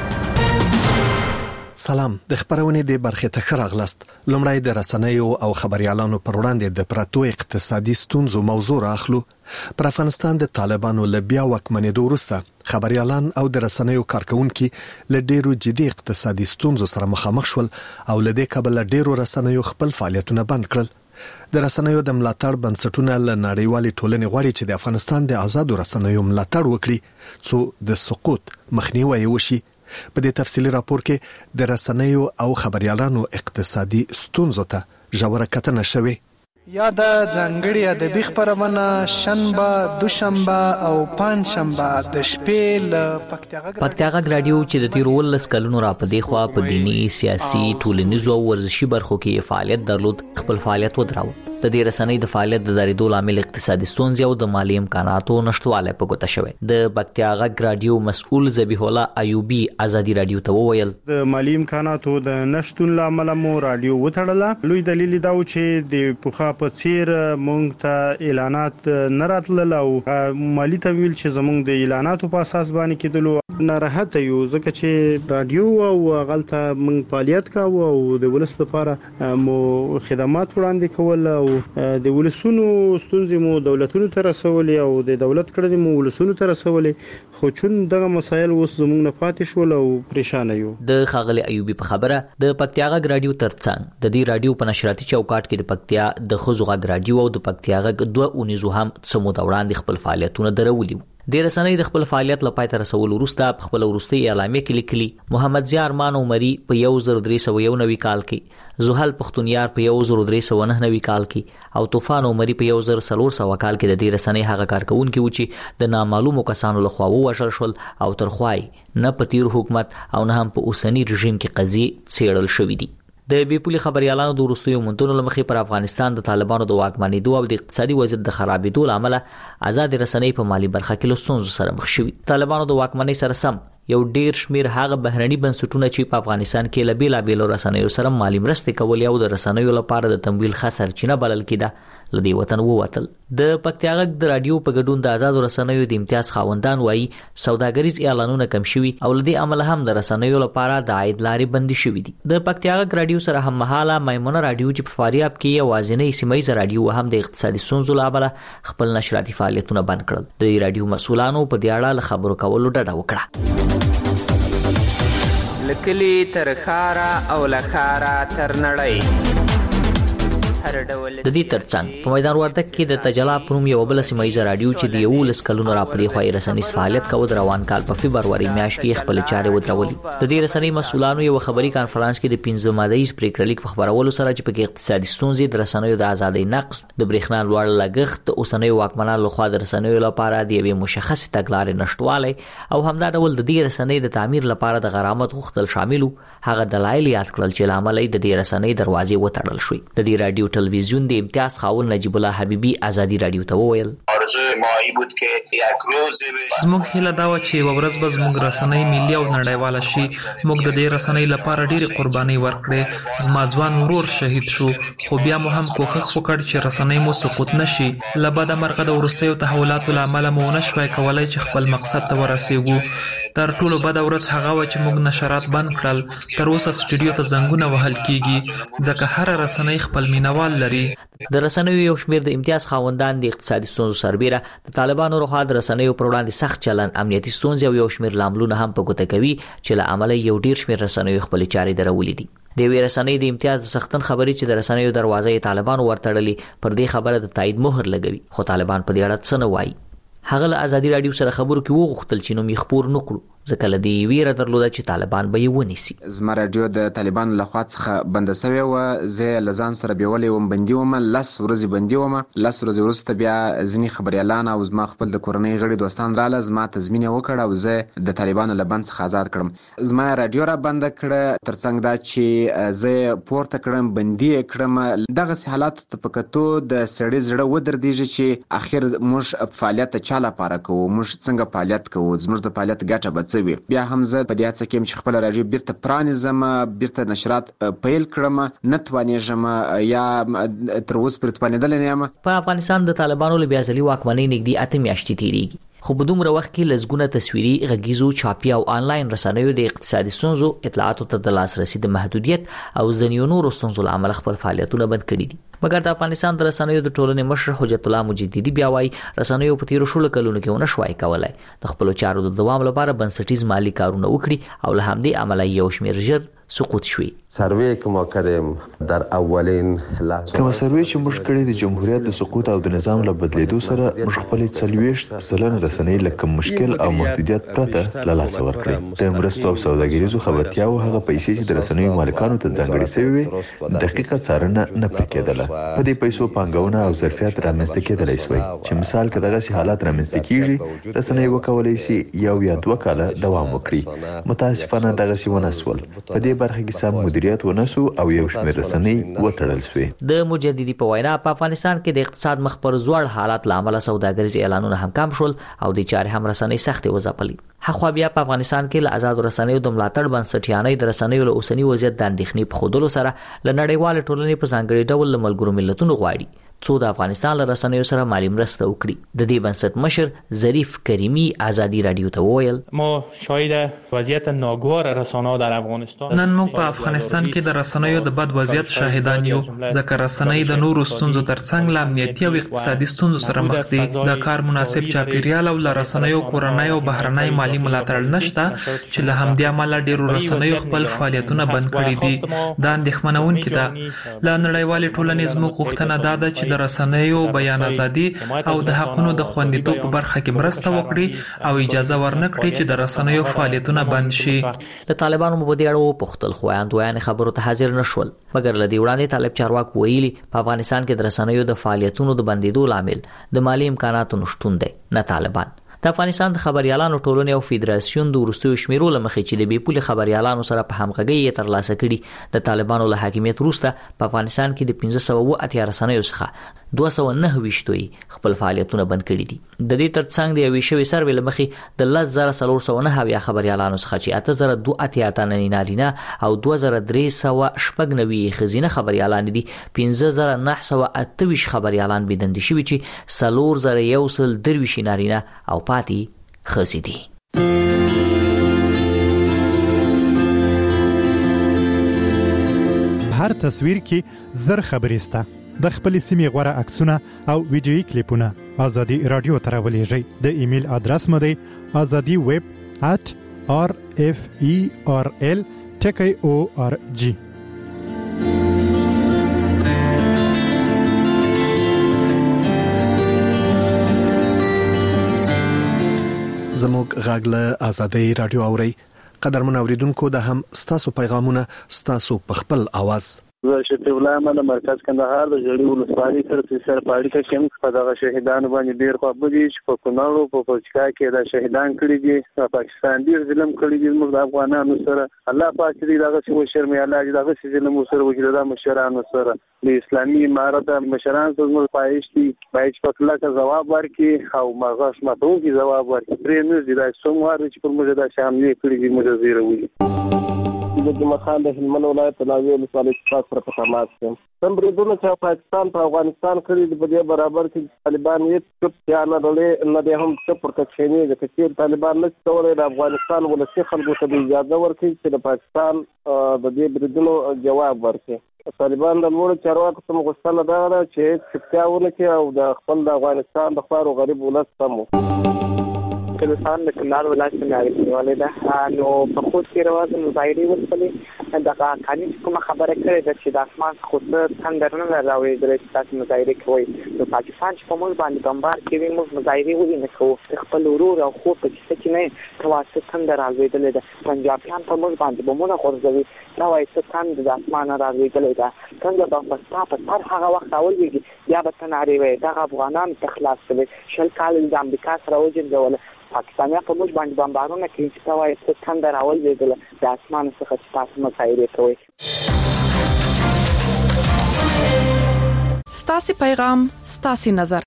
سلام د خبرونه د برخه ته خراغلست. لومړی د رسنیو او خبريالانو پر وړاندې د پراتو اقتصادي ستونزو موضوع راخلو. پر افغانستان د طالبانو له بیا واکمنېدو وروسته خبريالان او د رسنیو کارکونکو له ډیرو جدي اقتصادي ستونزو سره مخامخ شول او له دې کبله ډیرو رسنیو خپل فعالیتونه بند کړل. د رسنیو د ملاتړ بنسټونه له نړیوالې ټولنې غواړي چې د افغانستان د آزادو رسنیو ملاتړ وکړي څو د سقوط مخنیوي وشي. په دې تفصیلی راپور کې د رسنیو او خبريالانو اقتصادي ستونزو ته ژوره کتنه شوې. یا د ځانګړي ادبي خبرونه شنبه، دوشنبه او پنځشنبه د شپې له پکتیاغ رادیو چې د تیر 19 کلونو را پدې خوا په دینی، سیاسي، ټولنیزو او ورزشي برخو کې فعالیت درلود، خپل فعالیت ودراو. د دې رسنۍ د فعالیت د درېدو لامل اقتصادي ستونزې او د مالی امکاناتو نشټواله په ګوته شوی. د پکتیاغ رادیو مسؤل ذبیح الله ایوبی ازادي رادیو ته وویل د مالی امکاناتو د نشټون لامل مو رادیو وټړله. لوی دلیل دا و چې د پوخا په څیر مونږ ته اعلانات نه راتلل او مالی تمویل چې زمونږ د اعلاناتو په اساس باندې کېدلو ناراحت یو ځکه چې رادیو او غلطه مونږ فعالیت کاوه او د ولس لپاره مو خدمات وړاندې کول او د ولسونو ستونزې مو دولتونو ته رسولې او د دولت کړه مو ولسونو ته رسولې، خو چون دغه مسایل اوس زموږ نه پاتې شول او پریشان یو. د خاغلی ایوبی په خبره د پکتیاغ رادیو ترڅنګ د دې رادیو په نشراتي چوکاټ کې د پکتیا د خوځغ رادیو او د پکتیاغ 2 هم سمو دوران د خپل فعالیتونه درولي. د رسنۍ د خپل فعالیت لپاره تر رسول وروسته په خپل وروستي اعلامیه کې لیکلي محمد ضیاء ارمان عمری په 1391 کال کې، زحل پختونیار په 1399 کال کې او طوفان عمری په 1400 کال کې د دې رسنۍ هغه کارکونکو و چې د نامعلومو کسانو لخوا ووژل شول او ترخوای نه په تیر حکومت او نه هم په اوسنی رژیم کې قضیې څېړل شوې دي. د بیپولي خبريالانو د وروستیو مونتونو لمخې پر افغانستان د طالبانو د واکمنېدو او د اقتصادي وضعیت د خرابېدو لامل آزاد رسنۍ په مالی برخه کې له ستونزو سره مخ شوي. طالبانو د واکمنۍ سره سم یو ډیر شمیر هغه بهرني بنسټونه چې په افغانستان کې له بیلابېلو رسنیو سره مالی مرستې کولې او د رسنیو لپاره د تمویل ښه سرچینه بلل کېده لدی وطن ووتل. د پکتیاغ د رادیو په ګډون د آزادو رسنیو د امتیاز خاوندان وایي سوداګریز اعلانونه کم شوي او لدی عمل هم د رسنیو لپاره د عاید لارې بندي شوي دي. د پکتیاغ رادیو سره هم مهاله میمونه رادیو چې په فاریاب کې یوازینی سیمایي رادیو هم د اقتصادي ستونزو لامل خپل نشراتي فعالیتونه بند کړل. د رادیو مسؤلانو په دې اړه خبرو کولو ډډه وکړه. لکلی تر خارا او لخارا تر نړۍ د دې ترڅنګ په میدان وردګ کې د تجلا پروم یو بل سیمایي رادیو چې د 19 کلونو را پدې خوای رسنۍ فعالیت کوي د روان کال په فبرवरी میاشت کې خپل چارې ودرولې. د دې رسنۍ مسؤلانو یو خبري کانفرنس کې د 15 مادهیز پریکړلیک په خبرولو سره چې په اقتصادي ستونزې د رسنیو د ازادۍ نقص، د برېښنا لوړ لګښت، د اوسنۍ واکمنانو لخوا د رسنیو لپاره د یوې مشخصې تګلارې نشټواله او همدا ډول د دې رسنۍ د تعمیر لپاره د غرامت غوښتل شاملو. هغه دلایل یاد کړل چې لامل یې د دې رسنۍ دروازې وتړل شوې. د دې رادیو تلویزیون د امتیاز خاوند نجیب الله حبیبی ازادي رادیو ته وویل زموږ هیله دا و چې ورځ به زموږ رسنۍ ملي او نړیواله شي. موږ د دې رسنۍ لپاره ډېری قرباني ورکړې. زما ځوان ورور شهید شو، خو بیا مو هم کوښښ وکړ چې رسنۍ مو سقوط نشي. لبد مرغه د ورستیو تحولاتو لامل مو نشوي کولای چې خپل مقصد ته ورسېږو. تر ټولو بد ورځ هغه و چې موږ نشرات بند کړل. تر اوسه سټډیو ته زنګونه وهل کیږي ځکه هر رسنۍ خپل مینوال لري. د رسنیو یو شمیر د امتیاز خاوندان د اقتصادي ستونزو سربېره د طالبانو لخوا د رسنیو پر وړاندې سخت چلن، امنیتي ستونزې او یو شمیر لاملونه هم په ګوته کوي چې له امله یو ډیر شمیر رسنیو خپل چارې درولې دي. د وی رسنۍ د امتیاز د سختن خبري چې د رسنیو دروازې طالبانو ورتړلې پر دې خبره د تایید مهر لګوي، خو طالبان په دې اړه څه نه وایي. هغه له ازادي رادیو سره خبرو کې وغوښتل چې نوم یې خبر نکړو. ځکه لدی ویره درلوده چې طالبان به یې ونیسي. زما رادیو د طالبان له خوا څخه بند شوی و، زه لزان سره بیولې وم، بندي وم، 10 ورځې بندي وم. 10 ورځې وروسته بیا ځینی خبريالان او زما خپل د کورنۍ غړي دوستان رااله، زما تضمین وکړ او زه د طالبانو له بند څخه آزاد کړم. زما رادیو را بند کړه، ترڅنګ دا چې زه پورته کړم، بندي کړم. دغه حالات ته پکتو د سړی زړه ودرېږي چې اخر موږ فعالیت چا لپاره کوو، موږ څنګه فعالیت کوو، زموږ د فعالیت ګټه به بیا هم زه په دې هڅه کې چې خپل راډیو بیرته پرانیزم، بیرته نشرات پیل کړم، نه توانېږم یا تر اوسه پرې توانېدلی نه یم. په افغانستان د طالبانو له بیا ځلي واکمنۍ نږدې 8 میاشتې تېرېږي، خو په دومره وخت کې لږونه تصویري، غږیزو، چاپي او آنلاین رسنیو د اقتصادي ستونزو، اطلاعاتو ته د لاسرسي د محدودیت او ځینو نورو ستونزو له امله خپل فعالیتونه بند کړي دي. مګر د افغانستان د رسنیو د ټولنې مشر حجت الله مجددي بیا وایي رسنیو په تیرو شلو کلونو کې ونه شوای کولای د خپل چارو د دوام لپاره بنسټیز مالی کارونه وکړي او له همدې عمله یو شمېر ژر سقوط شوی. سروی که ما کردیم در اولین لحظه کوم سروی چې موږ کړی د جمهوریت د سقوط او د نظام له بدلیدو سره موږ خپل 40% رسنۍ لکه مشکل او محدودیت پرته له لاسه ورکړي. د مرستو او سوداګریزو خبرتیاو هغه پیسې چې د رسنیو مالکانو ته ځانګړي شوی وي دقیقه څارنه نه پکېدله. په دې پیسو پانګونه او ظرفیت رامنځته کېدلی شوی چې مثال کې دغه حالات رامنځته کیږي، رسنۍ وکولای شي یو یا 2 کاله دوام وکړي. متاسفانه دغه ونه سول. په دې برخه کې سم مدیریت ونسو او یو شمېر رسنۍ وتړل شوې. د مجددي په وینا په افغانستان کې د اقتصاد مخ پر زوړ حالات لامل سوداګریز اعلانونه هم کم شول او د چارې هم رسنۍ سختي وځپلې. خو بیا په افغانستان کې له آزاد رسنیو د ملاتړ بنسټیانې د رسنیو له اوسنی وضعیت د اندېښنې په خودلو سره ل نړیوال ټولنې په ځانګړي ډول له ملګرو ملتونو غواړي څو د افغانستان له رسنیو سره مالی مرسته وکړي. د دې بنسټ مشر ظریف کریمی آزادی رادیو ته وویل ما شاهد وضعیت ناگوار رسانه‌ها در افغانستان نن موږ په افغانستان کې د رسنیو د بد وضعیت شاهدان یو، ځکه رسنۍ د نورو ستونزو ترڅنګ له امنیتي او اقتصادي ستونزو سره مخ دي. د کار مناسب چاپیریال او له رسنیو کورنۍ او بهرنۍ مالی ملاتړ نشته چې له همدې امله ډیرو رسنیو خپل فعالیتونه بند کړي دي. دا اندېښمنونکې ده. له نړیوالې ټولنې زموږ غوښتنه دا ده چې د رسنیو بیان ازادي او د حقونو د خوندیتوب په برخه کې مرسته وکړي او اجازه ورنکړي چې د رسنیو فعالیتونه بند شي. د طالبانو په دې اړه پوښتل خو اندویان خبرو ته حاضر نشول، مګر لدی وړاندې طالب چارواکو ویلي په افغانستان کې د رسنیو د فعالیتونو د بندیدو لامل د مالی امکاناتو نشټون دی، نه طالبان. د افغانستان د خبريالانو ټولنې او فدراسیون د ورستیو شمیرو لمخې چې د بیپولي خبريالانو سره په همغږي ترلاسه کړي د طالبانو له حاکمیت وروسته په افغانستان کې د 1580 رسنیو څخه 229 خپل فعالیتونه بند کړي دي. د دې ترڅنګ د یوې شوي سروې لمخې د 10409 خبريالانو څخه چې 8028 نارینه او 2390 خزینه خبريالان دي، 15928 خبريالان بيدند شوي چې 4113 نارینه او پاتې خزي دي. هر تصویر کې زر خبريسته د خپل سیمې غوړه عکسونه او ویډیوي کلیپونه ازادي رادیو ته راولېږئ. د ایمیل ادرس مو دی azadiweb@referl.org. زموږ غږ له ازادي رادیو اوري. قدرمن اوریدونکو د هم ستاسو پیغامونه ستاسو په خپل आवाज. زه شفیع الله احمد مرکز کندهار د جړی ولسوالۍ سره په اړیکه کې په دغه شهیدانو باندې ډیر خبرې دي چې په کونړ او په پوچکا کې دا شهیدان کړي دي. پاکستان ډیر ظلم کړی دی موږ افغانانو سره. الله پاک دې دغه څه وشرمي، الله دې دغه څه ظلم سره وکړي د مشرانو سره. د اسلامي امارت مشران څو موږ پایښت دي باید په کله جواب ورکړي او مغاش ماتونکي جواب ورکړي. پرې نه دي دا څومره چې پر موږ دا شامل کړي دي موږ زیروي. د جمعه خان د هلمند ولایت ناوی ولسوالۍ څخه پر تماس کوم. سم بریدونه چې پاکستان په افغانستان کړی د بده برابر کې طالبان یې چپ یا نه لري نه د هم څه پر کښینی د کثیر طالبان نه کولای د افغانستان ولسی خلکو ته اجازه ورکړي چې د پاکستان د دې بریدونو جواب ورکړي. طالبان د لوړ چارواکو څخه غوښتنه ده چې چپتاونه کې او د خپل د افغانستان د خارو غریب ولس سمو کله سان د کندهار ولایت نه راځي والده نو په خود کې روازن ظاهري وسلې دغه کاني کومه خبره کړې ده چې د اسمان خو څه څنګه نه راوي درې تاسو مظاهره کوي د پاکستان چې په موږ باندې بمبار کوي موږ مظاهره ولې نه کوو خپل ورور او خو په چې نه تواسط څنګه راويدل ده پنجابیان په موږ باندې بمونه غورځوي دا وایي څه څنګه د اسمان راويدل ده څنګه په پستا په هر هغه وخت اولېږي بیا به تناري وي دا افغانان تخلاص کوي شل کال د امریکا سره وجنګول پاکستانیا په موږ باندې بمبارونه کوي چې دا وایي څه څنګه راويدل د اسمان څخه چې تاسو مظاهره کوي. ستاسو پیغام ستاسو نظر.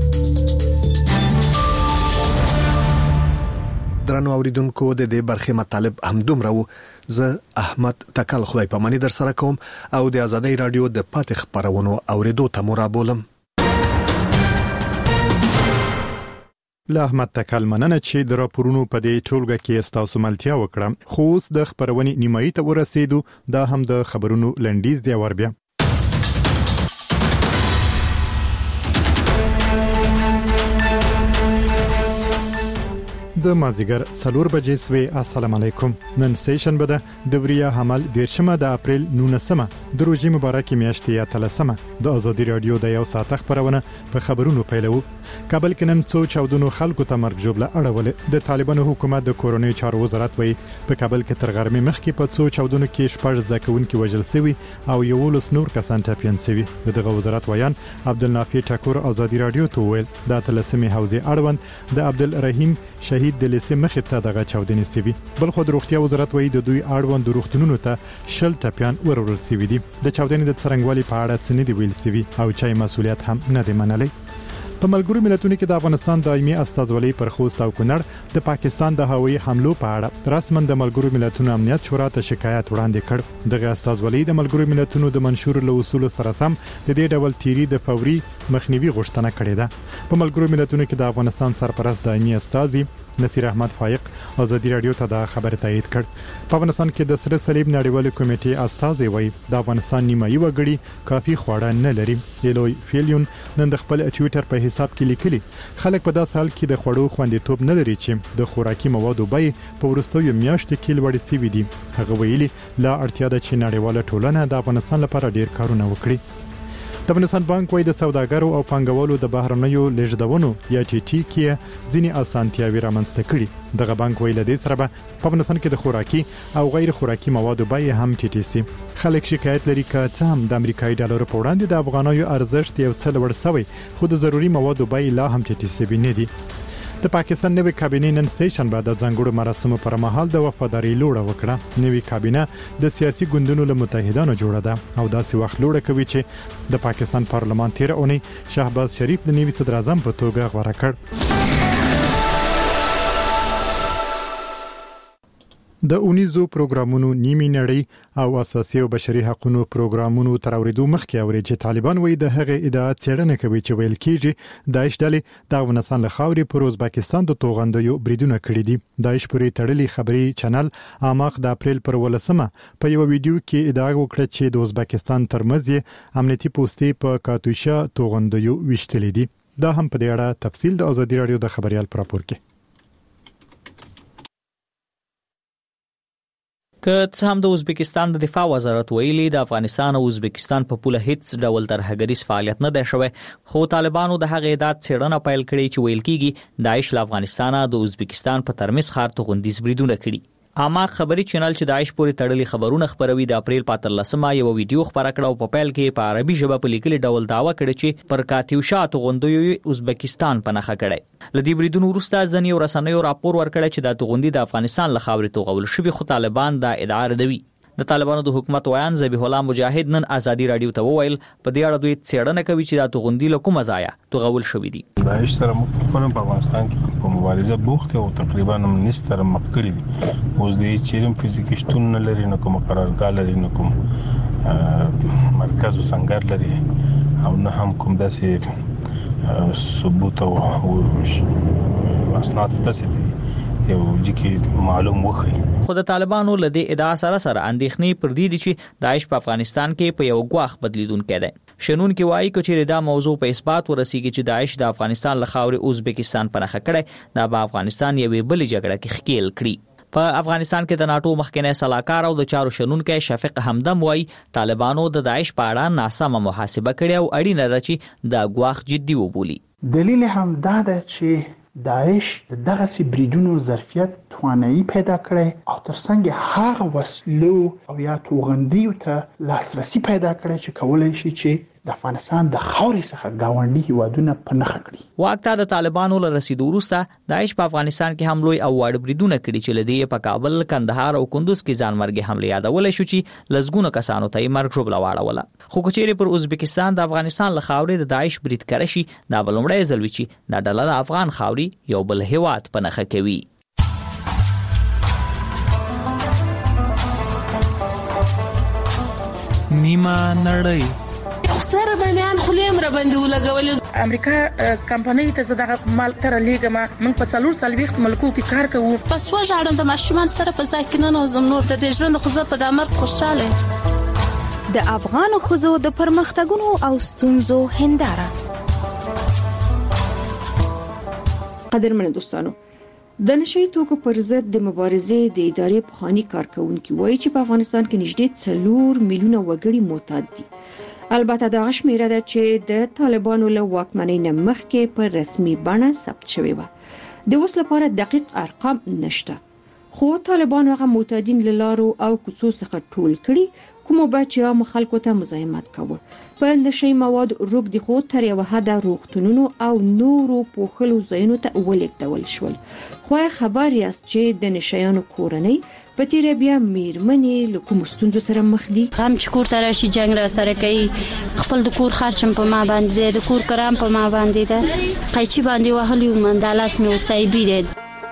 درنو اوریدونکو د دې برخه مطالب همدومره وو. زه احمد تکل خدای پامانی در سره کوم او د ازادۍ رادیو د پاتې خبرونو اوریدو ته مرابولم. له احمد تکل مننه چې د راپورونو په دې ټولګه کې استاسو ملتیا وکړه. خو اوس د خبرونې نیمایي ته ورسېدو. دا هم د خبرونو لنډیز دی ور بیا. د مازیګر 4 بجې سوي. السلام علیکم. نن سیشن بده د وریا حمل 10 د اپریل 19 د روزي مبارکي میاشتې یا تلسمه د ازادي رادیو د یو ساعت خبرونه په خبرونو پیلو. کابل کې نن څو چاودنو خلکو ته مرګ جوړه اړول. د طالبانو حکومت د کورونی چارو وزارت وایي په کابل کې تر غرمې مخکې په څو چاودنو کې شپږ ځکهونکو وژل شوی او یو لس نور کسان ټپيان شوی. دغه وزارت وایان عبدالنافع ټاکور ازادي رادیو ته ویل د تلسمه حوزه اړوند د عبدالرحیم شهید د لیسې مخې ته دغه چاودنې سوي. بل خو د روغتیا وزارت وایي د دوی اړوند روغتونونو ته شل ټپيان ورول سوي دي. د چاودنې د څرنګوالي په اړه څه نه دی ویل سوي او چای مسولیت هم نه دی منلي. په ملګرو ملتونو کې د افغانستان دایمي استازولۍ پر خوست او کونړ د پاکستان د هوایي حملو په اړه رسمن د ملګرو ملتونو امنیت شورا ته شکایت وړاندې کړ. دغه استازولۍ د ملګرو ملتونو د منشور له اصول سره سم د دې ډول تیری د فوري مخنیوي غوښتنه کړې ده. په ملګرو ملتونو کې د افغانستان سرپرست دایمي استازي نصیر احمد فایق ازادي رادیو ته دا خبر تایید کړ. په افغانستان کې د سره صلیب نړیوال کمیټې استازي وایي د افغانستان نیمایي وګړي کافي خواړه نه لري. ایلوی فیلیون نن د خپل ټوئیټر په حساب کې لیکلي خلک په داس حال کې د خوړو خوندیتوب نه لري چې د خوراکي موادو بیې په ورستیو میاشتو کې لوړې سوي دي. هغه ویلي لا اړتیا ده چې نړیواله ټولنه د افغانستان لپاره ډیر کارونه وکړي. د افغانستان بانک وایي د سوداګرو او پانګوالو د بهرنیو لیږدونو یا ټي ټي کې ځینې اسانتیاوي رامنځته کړي. دغه بانک ویل د سره په افغانستان کې د خوراکي او غیر خوراکي موادو بیې هم ټیټې سي. خلک شکایت لري چې څه هم د امریکایي ډالر په وړاندې د افغانیو ارزښت یو څه لوړ شوی خو د ضروري موادو بیې لا هم ټیټې سي نه دي. د پاکستان نوې کابینه نن سیشن بعد د ځنګړو مراسمو پر مهال د وفاداری لوړه وکړه. نوې کابینه د سیاسي ګوندونو له متحدانو جوړه ده او داسې وخت لوړه کوي چې د پاکستان پارلمان تیر اونۍ شهباز شریف د نوي صدر اعظم په توګه غوړه کړ. د اونیزو پروګرامونو نیمه نړۍ او اساسي او بشري حقوقو پروګرامونو تر اوریدو مخکې اوري چې طالبان وایي د هغه ادعا څرګنده کوي چې ویل کیږي داعش ډلې د افغانستان له خاورې پر ازبکستان د توغندیو بریدونه کړی دي. داعش پورې تړلي خبري چینل اماق د اپریل پر 18 په یو ویډیو کې ادعا وکړه چې د ازبکستان ترمنځ امنیتي پوسټې په کاتوشا توغندیو وشتلې دي. دا هم په دې اړه تفصیل د ازادي رادیو د خبريال پر راپور کې. که څه هم د ازبکستان د دفاع وزارت ویلي د افغانستان او ازبکستان په پوله هیڅ ډول ترهګریز فعالیت نه دی شوی خو طالبانو د هغې ادعا څرګنده پیل کړې چې ویل کیږي داعش له افغانستان د ازبکستان په ترمنځ خار توغندیز بریدونه کړي. اما خبري چینل چې داعش پورې تړلي خبرونه خبروي د اپریل 14 یو ویډیو خبره کړه او په پیل کې په عربي ژبه په لیکلي ډول داوا کړی چې پر کاتیوشا توغندیو ازبکستان په نخښه کړي. لدی بریدونو وروسته ځنی رسنیو راپور ورکړی چې د توغندي د افغانستان له خاورې توغول شوی خو طالبان دا ادعا ردوي. د طالبانو د حکومت ویان ذبیح الله مجاهد نن ازادي رادیو ته وویل په دې اړه دوی څېړنه کوي چې د توغندي له کومه ځایه توغول شوی دي. داعش سره مخکنه په افغانستان کې په مبارزه بوخت او تقریبا منستر مخکړي دي. اوس د چیرم فزیکي شتون نه لري نه کوم قرارګاه لري نه کوم مرکز وسنګر لري او نه هم کوم داسې ثبوت او اسناد داسې یو ځکه معلوم وخی. خو د طالبانو له دې ادعا سره اندېښنې پر دې دي چې داعش په افغانستان کې په یو غواخ بدلیدونکو دی. شنون کې وایي چې دا موضوع په اثبات ورسیږي چې داعش د افغانستان له خاورې ازبکستان په نخښه کړي دا په افغانستان یوې بلې جګړه کې ښکیل کړي. په افغانستان کې د ناتو مخکنی سلاکار او د چارو شنونکو شفیق همدم وایي طالبانو د داعش په اړه ناسمه محاسبه کړې او اړینه ده چې د ګواښ جدي وبولي. دلیل هم دا ده چې داعش دغه سي بریدونو ظرفیت توانایي پیدا کړي او ترڅنګ هغه وسلو او یا توغندیو ته لاسرسي پیدا کړي چې کولای شي چې د افغانستان د خاورې څخه گاونډي هیوادونه په نخښه کړي. واکته د طالبانو له رسیدو وروسته داعش په افغانستان کې هم لوی او واړه بریدونه کړي چې لدی په کابل، کندهار او کندوز کې ځانمرګي حمله یادولې شو چې لزګونه کسانو ته یې مرګ ژوبله واړوله. خو کچېرې پر ازبکستان د افغانستان له خاورې د داعش برید کړی شي دا بلومړی ځل وي چې د ډله افغان خاوري یو بل هیواد په نخښه کوي. نیمه نړۍ سره باندې خلیم را باندې ولګول. امریکا کمپنۍ ته زداغه مال تر لیګه من په 440 ملکو کې کار کوم. پس وژاړم د ماشومان سره په ځای کې نه نوزم نور د ژوند خو زه په دمر خوشاله. د افغان خزو د پرمختګونو او ستونزو هنداره. قدرمن دوستانو، د نشئی توکو پر ضد د مبارزې د ادارې پخوانی کارکونکي وایي چې په افغانستان کې نږدې 4 میلیونه وګړي معتاد دي. البته دا شمیره ده چې د طالبانو له واکمنۍ نه مخکې په رسمي بڼه ثبت شوی و. د اوس لپاره دقیق ارقام نشته، خو طالبانو هغه معتادین له لارو او کوڅو څخه ټول کړي کومو بچیا خلکو ته مزاحمت کاوه. په نشئی مواد روغ دي خو تر یو حد روغتونونو او نورو پوخلو ځایونو ته ولیکدول شول. خو خبر یاست چې د نشایانو کورنۍ په تیر بیا میرمنې له کوم ستونزو سره مخ دي. هم چې کور ته راشي جنگ را سره کوي، خپل د کور خرچم په ما باندې، د کور کرام په ما باندې ده، قیچي باندې وهلی ومن د لاس مې وسایبي ده.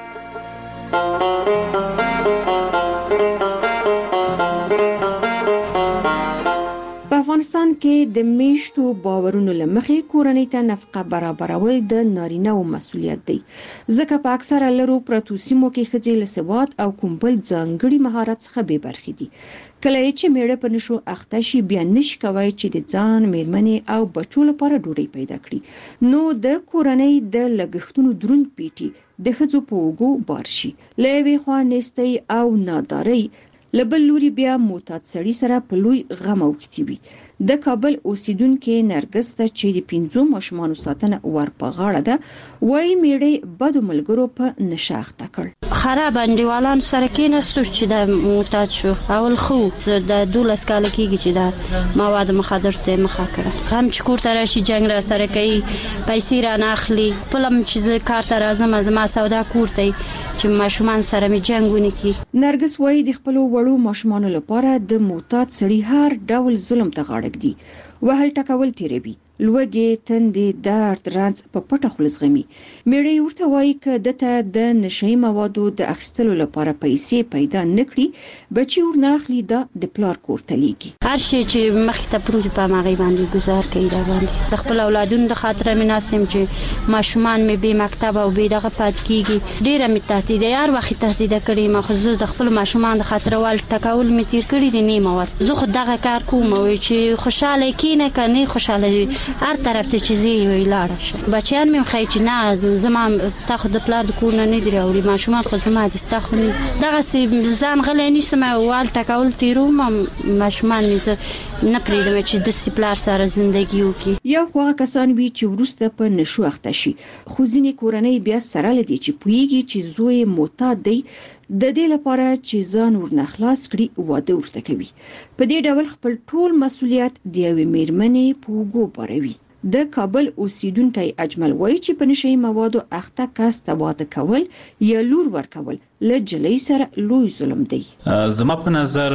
افغانستان کې د میشتو باورونو لمخې کورنۍ ته نفقه برابرول د نارینه او مسولیت دی، ځکه په اکثره لرو پرتو سیمو کې ښځې له سواد او کوم بل ځانګړي مهارت څخه بې برخې دي. کله چې میړه په نشو اخته شي بیا نشي کوي چې د ځان، میرمنې او بچو لپاره ډوډۍ پیدا کړي، نو د کورنۍ د لګښتونو دروند پیټي د ښځو په اوږو بار شي. له یوې خوا نیستۍ او نادارۍ، لبل لوري بیا معتاد سړی سره په لوی غم اوښتی وي. د کابل اوسیدونکو نرګس ته چې د 15 ماشومانو ساتنه ور په غاړه ده، وایي میړه بدو ملګرو په نشه اخته کړ. خراب انډیوالان سره کې نستو چې د معتاد شو اول خو د 12 کال کېږي چې د مواد مخدر ته مخه کړه. هم چې کور ته راشي جنگ را سره کوي، پیسې را ناخلي، پلم چې کار ته راځم از ما سودا کور ته چې ماشومان سره می جنگونه کی. نرګس وایي د خپل وړو ماشومانو لپاره د معتاد سړي هر ډول ظلم ته غاړه دي، وهل ټکول تیروي، لوګي، تندې، درد، رنځ په پټه خلص غمي. میړه ورته وایي ک دته د نشئی موادو د اخیستلو لپاره پیسې پیدا نکړي، بچي ورناخلي د پلار کور ته لیږي. هر شي چې مخ ته پروت په ماغي باندې گزار کوي دا باندې د خپل اولادونو د خاطر مې ناسم چې ماشومان مې به مکتب او به دغه پات کیږي. ډیره مې تهدید یار وخت تهدید کړی، ما خو زه د خپل ماشومان د خاطر وال ټکول مې تیر کړی دي نه مواد. زه خو دغه کار کوم او چې خوشاله کینه کني خوشاله هر طرف ته چیزی ویلاره شه. بچیان مې خای چې نه زما تاخو د پلار د کور نه دی راوړي، ماشومان خو زما د استخونی دغه سي ځان غلې نشم وال تکول تیرو ماشومان مې نه پریدم چې د سپلار سره ژوندۍ وکي. یو خو کسان وی چې ورسته په نشو اخته شي، خو ځینې کورنۍ بیا سره لدی چې پویږي چې زوی معتاد دی، د دې لپاره چې ځان ورنخلاص کړي واده ورته کوي. په دې ډول خپل ټول مسولیت د یوې میرمنې په اوږو باروي. د کابل اوسیدونکو اجمل وایي چې په نشئی موادو اخته کس ته واده کول یا لور ورکول له جلۍ سره لوی ظلم دی. زما په نظر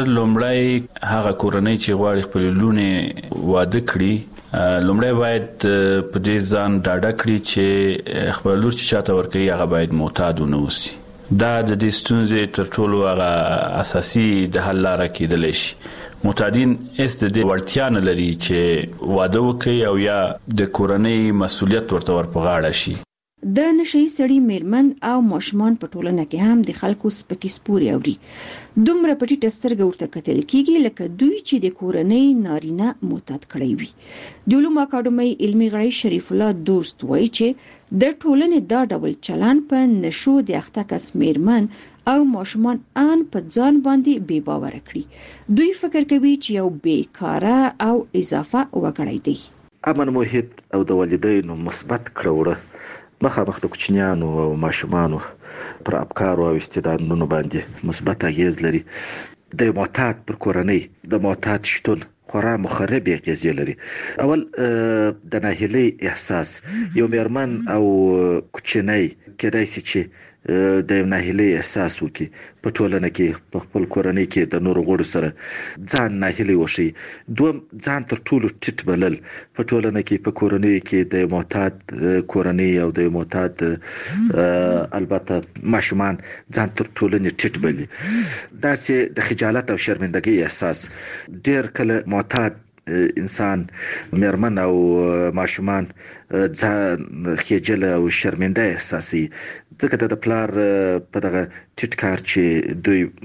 لومړی هغه کورنۍ چې غواړي خپل لونه واده کړي، لومړی باید په دې ځان ډاډه کړي چې خپل لور چې چاته ورکوي هغه باید معتاد ونه اوسي. دا د دې ستونزې تر ټولو هغه اساسي د حل لاره کېدلی شي. معتادین د دې وړتیا نه لري چې واده وکړي او یا د کورنۍ مسولیت ورته ور په غاړه شي. د نشي سړی میرمن او ماشومان په ټولنه کې هم د خلکو سپکی سپوري اوري دومره پټی ټسترګ ورته کتل کیږي لکه دوی چې د کورنۍ نارینه معتاد کړی وي د علوم اکاډمي علمي غړي شریف الله دوست وایي چې د ټولنې دا ډول چلن په نشو د اخته کس میرمن او ماشومان ان په ځان باندې بے باور کړی دوی فکر کوي چې یو بیکاره او اضافه وګړی دی امن محیط او د والدینو مثبت کړوړه مخامخ د کوچنیانو او ماشومانو پر افکار او استعدادونو باندې مثبت اغیز لري د معتاد پر کورنۍ د معتاد شتون خورا مخرب اغیز لري اول د ناهیلي احساس یو میرمن او کوچنۍ کېدای شي چې د ناهیلي احساس وکي په ټولنه کې په خپل کورنۍ کې د نور غړو سره ځان ناهیلي وشي دوم ځان تر ټولو ټیټ بلل په ټولنه کې په کورنۍ کې د معتاد کورنۍ او د معتاد البته ماشومان ځان تر ټولو ټیټ بلي دا چې د خجالت او شرمندګۍ احساس ډېر کله معتاد انسان میرمن او ماشومان ځان خجل او شرمنده احساسي ځکه د پلار په دغه ټیټ کار چې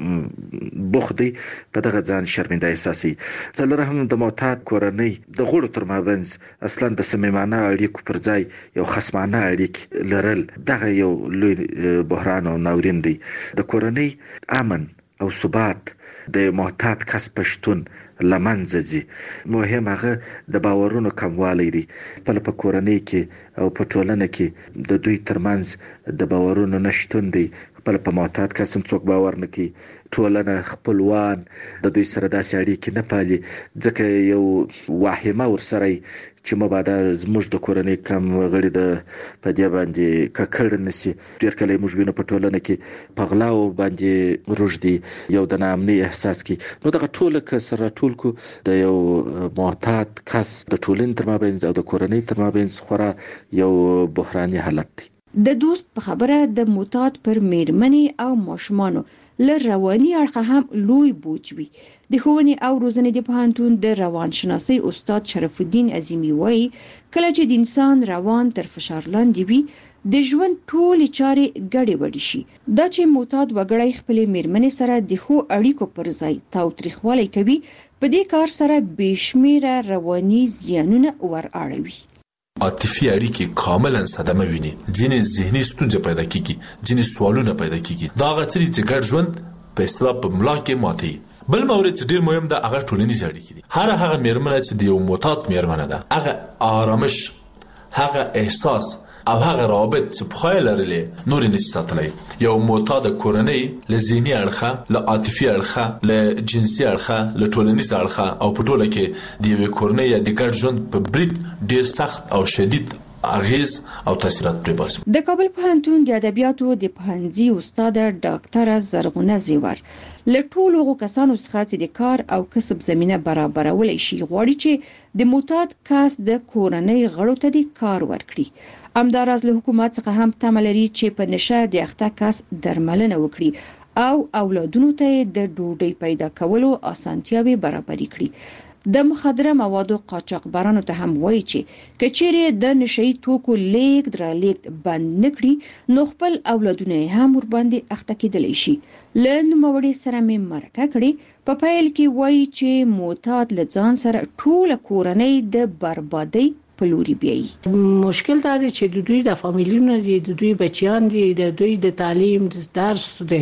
دوی بوخدي په دغه ځان شرمنده احساسي څلور هم د معتاد کورنۍ د غړو تر مابینځ اصلا د صمیمانه اړیکو پر ځای یو خصمانه اړیک لرل دغه یو لوی بحران او ناورین دی د کورنۍ امن او ثبات د معتاد کس پښتون لمنځه ځي مهم هغه د باورونو کموالی دی په کورنۍ کې او په ټولنه کې د دوی ترمنځ د باورونو نشټون دی خپل په معتاد کس څوک باور نه کوي ټولنه خپلوان د دوی سره داسې اړیکې نه پالي ځکه یو واهمه ورسره چې مبادا زموږ د کورنۍ کم غړي د پدې باندې ککړ نسی ډېر کله موږ وینو په ټولنه کې پغلاو باندې روجدي یو د نامني احساس کې نو دغه ټول کسره ټول کو د یو معتاد کس د ټولنې تر مابین او د کورنۍ تر مابین خورا یو بحراني حالت دی د دوست په خبره د معتاد پر میرمنې او ماشومانو له رواني اړخه هم لوی بوج وي د ښوونې او روزنې د پوهنتون د روانشناسۍ استاد شرف الدین عظیمی وایي کله چې د انسان روان تر فشار لاندې وي د ژوند ټولې چارې ګډې وډې شي دا چې معتاد وګړی خپل میرمنې سره د ښو اړیکو پر ځای تاوتریخوالی کوي په دې کار سره بېشمیره رواني زیانونه ور اړوي عاطفي اړیکې کاملا صدمه ویني ځینې ذهني ستونزې پیدا کیږي ځینې سوالونه پیدا کیږي دا غوښتل چې ګډ ژوند په اصطلاح په ملا کې ماتي بل مورد چې ډیر مهم ده هغه ټولنیز اړیکې دي هغه میرمنه چې د یو معتاد میرمنه ده هغه آرامش هغه احساس او هغه رابط چې په خیال لري نور نشي ساتلای یو معتاد کورنۍ له ذهني اړخه له عاطفي اړخه له جنسي اړخه له ټولنیز اړخه او په ټوله کې د یو کورنۍ د ګډ ژوند په برید ډیر سخت او شدید اغیز او تاثیرات پرې باسي د کابل پوهنتون د ادبیاتو د پوهنځي استاد ډاکټر زرغونه زیور له ټولو هغو کسانو څخه چې د کار او کسب زمينه برابرولای شي غواړي چې د معتاد کس د کورنۍ غړو ته د کار ورکړي همداراز له حکومت څخه هم تمه لري چې په نشه د اخته کس درملنه وکړي او اولادونو ته د ډوډۍ پیدا کولو اسانتیاوي برابرې کړي د مخدره موادو قاچاقبرانو ته هم وایي چې کچېره د نشئی توکو لیک در لیک بند نکړي نو خپل اولادونه هم ور باندې اخته کېدلی شي لن موړي سره مې مرکه کړي په پیل کې وایي چې معتاد لځان سره ټول کورنۍ د بربادۍ پلوري بیاي مشکل دا دی چې د دوی د فامیلونو دي د دوی بچیان دي د دوی د تعلیم د درس د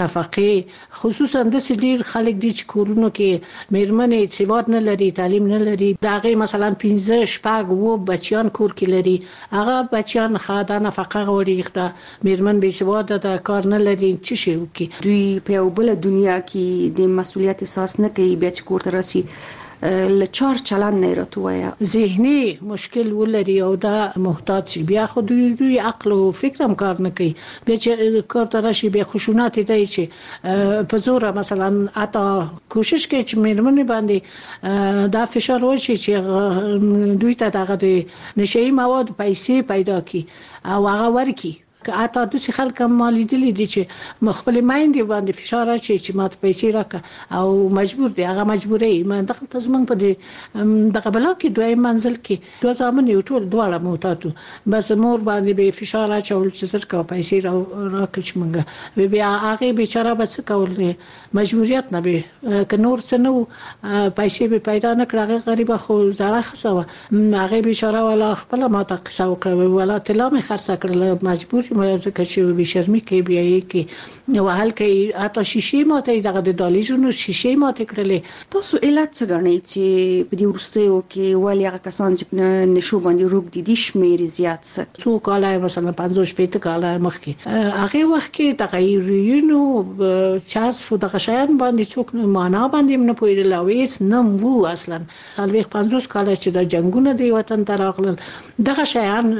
نفقې خصوصا د سړي خلک دي چې کورونو کې میرمنې سواد نه لري تعلیم نه لري داغه مثلا 15 شپږ وو بچیان کور کې لري هغه بچیان خاطر نفقه غوړي ښه میرمن به سواد د کار نه لري چې شي وکي دوی په بل دنیا کې د مسولیت احساس نه کوي بیا چې کور ته راسي لچار چلان نه راتویا ذهني مشکل ولري او دا محتاج شي بیا خو دوی عقل او فکر هم کار نه کوي بیا چې کار ته راشي بیا خشونت دی چې په زور مثلا اته کوشش کوي چې میرمنې باندې دا فشار وشي چې دوی ته دغه نشئی مواد پیسې پیدا کړي او هغه ورکی که اته د خلک مالي دي چې مخبل مایندې باندې فشار اچي چې ماته پیسې راکړه او مجبور دي هغه مجبورې ما دغه تزمن په دې دغه بلا کې دوی منزل کې دوه ځامن یو ټول دواړه موتاتو بس مور باندې به فشار اچول چې زر کا پیسې راکړي مونږه بیا هغه بیچاره بس کول مجبوریت نه به ک نور څه نو پیسې به پیدا نه کړه غریب خو زړه خسوه هغه بیچاره ولا خپل ما ته قصه وکړه ولا طلا مې خرڅ کړل مجبور مې ځکه چې به شرمې کې بیا یې کې نو حل کې اته شیشې ماته دغه د دالیزونو شیشې ماته کړلې تاسو علت څه غنئ چې په دې ورستیو کې ولې هغه کسان چې نشو باندې روغ دي شمیر زیات څه څو کاله مثلا 50 کاله مخکې هغه وخت کې تغیرونو چارج فو دغه شیان باندې څوک معنا باندې نه پوهیدل او هیڅ نه وو اصلا هغه 50 کاله چې د جنگونو دی وطن ته راغلل دغه شیان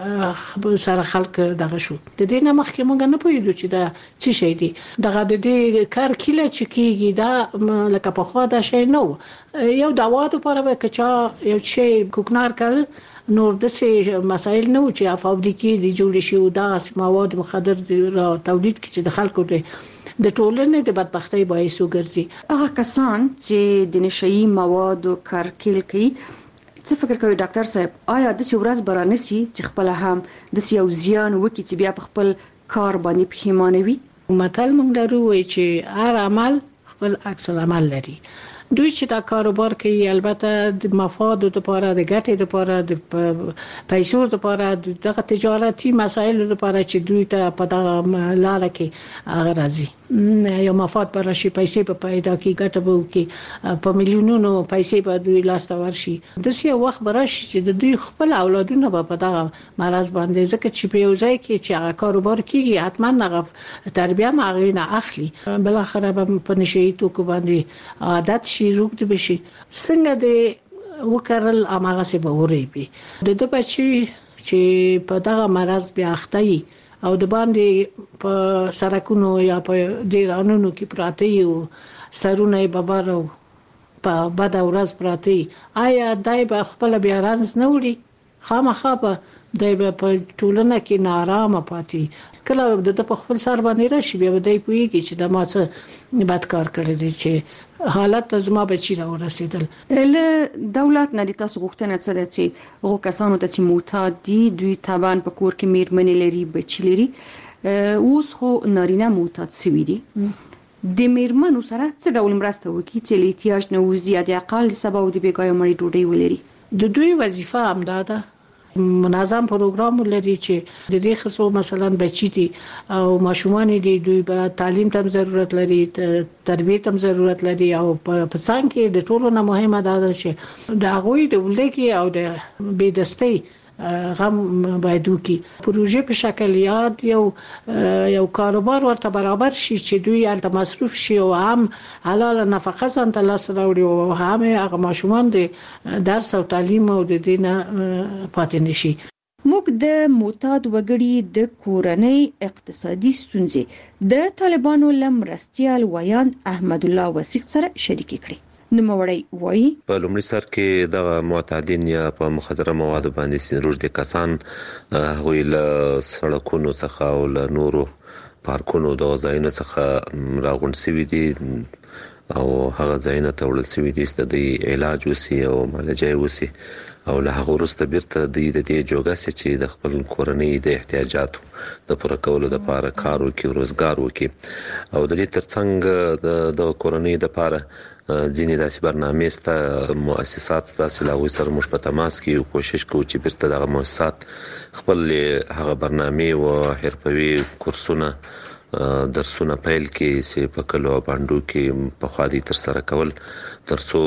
سره خلک دغه شو د دې نه مخکې مونږ نه پوهیدو چې دا څه شي دی دغه د دې کار کله چې کیږي دا لکه په خوا دا شی نو یو داوود لپاره به کچا یو شی کوکنار کړ نور د څه مسایل نه و چې فابریکې د جوړ شي او دا مواد مخدر را تولید کې چې د خلکو د ټولنې د بدبختۍ باعث وګرځي هغه کسان چې د نشئی مواد او کارکل کوي څه فکر کوي ډاکټر صاحب آیا د ورځ برانسي چې خپل هم د یو زیان وکړي چې بیا په خپل کار باندې پښیمانه وي متل مونږ درو وایي چې هر عمل خپل عکس العمل لري دوی چې دا کاروبار کوي البته د مفاد لپاره د ګټې لپاره د پیسو لپاره دغه تجارتي مسایل لپاره چې دوی ته په دغه لار کې هغه راځي یو مفاد پر شي پیسې په پیدا کې ګټه به وکي په میلیونونو پیسې به دوی لاس ته ورشي د څه وخت براشي چې د دوی خپل اولادونه به په دغه مرز باندې ځکه چې په یو ځای کې چې هغه کاروبار کوي حتما هغه تربیه ماغې نه اخلي بل اخر به په نشي توکو باندې عادت شي روغ دي بشي څنګه د وکړل اماغه سه به وري د بچي چې په دغه مرز بیا اخته او د باندې په سرکونو یا په ډیرانونو کې پراته یو سرونه ببارو په بد ورځ پراته آیا دای په خپل بیا راز نه وړي خامخا په دای په ټولنه کې نارامه پاتې کله د په خپل سر باندې راشي بیا دای پويږي چې د ماڅه بد کار کړی دی چې حالت زما بچی را ورسېدل له دولت نه د تاسو غوښتنه څه ده چې هغه کسانو ته چې معتاد دي دوی تابان په کور کې میرمنې لري بچی لري اوس خو نارینه معتاد سوي دي د میرمنو سره څه ډول مرسته وکړي چې احتیاج نه وزي د اقل سبا او د بیګای مړی ډوډۍ ولري د دوی وظیفه هم ده منظم پروګرام لري چې د دې خصو مثلا بچی دي او ماشومان دي دوی به تعلیم ته ضرورت لري تربیه ته ضرورت لري او په څنګه کې د ټولو نه مهمه ده چې د غوي د ولګي او د بيدستي غم باید وکي پروژه په شکل یاد یو کاروبار ورته برابر شي چې دوی الته مصروف شي او هم حلال نفقه ځان ته لاس راوړي او هم هغه ماشومان د درس او تعلیم او د دینه پاتې نشي موږ د معتاد وګړي د کورنۍ اقتصادي ستونزې د طالبانو لمرستيال ویان احمد الله وسیق سره شریک کړي نوموړی وایي په لومړي سر کې د معتادین یا په مخدره موادو باندې روږدي کسان هغوی له سړکونو څخه او له نورو پارکونو د ځایونو څخه راغونډ شوي دي او هغه ځایونه ته وړل شوي دي چې د علاج وسی او معالجه وسی او له هغه وروسته بیرته د دې جوګه چې د خپل کورنۍ د احتیاجاتو د پوره کولو لپاره کار وکړي روزګار وکړي او د دې ترڅنګ د کورنۍ لپاره ځینې داسې برنامې سته مؤسسات ستاسو له سره موږ په تماس کې یو کوشش کوو چې بیرته دغه مؤسسات خپل هغه برنامې او حرفوي کورسونه درسونه پیل کې چې په کلو باندې کې په خادي تر سره کول ترڅو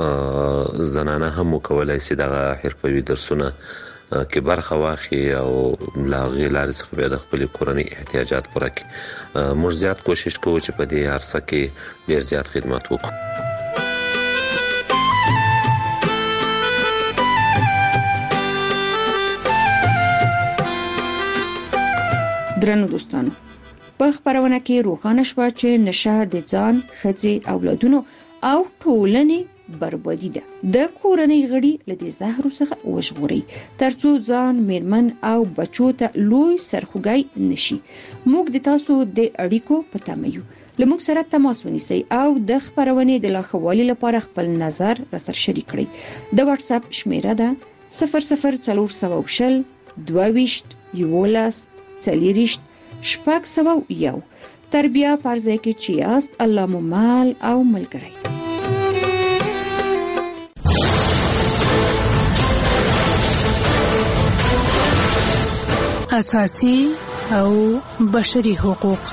زنانه هم وکولای شي دغه حرفوي درسونه کې برخه واخلي او لاغي لارې څخه به د خپل کورنۍ احتیاجات پوره کړي موږ زیات کوشش کوو چې په دې عرصه کې ډیر زیات خدمات وکړو درنو دوستانو په خبرونه کې روښانه شو چې نشه د ځان خځې اولادونو او ټولنې بربادي ده. د کورنۍ غړي له دې زهرو څخه وژغوري ترڅو ځان، میرمن او بچو ته لوی سرخوږی نشي. موږ د تاسو د اړیکو په تمه یو. لموږ سره تماس ونیسئ او د خبرونې د لاښوالي لپاره خپل نظر راسره شریک کړئ. د واتس اپ شمیره ده 00420 22 11 40 601. تربیه پرځای کې چې یاست الله مو مال او ملګری. اساسي او بشري حقوق.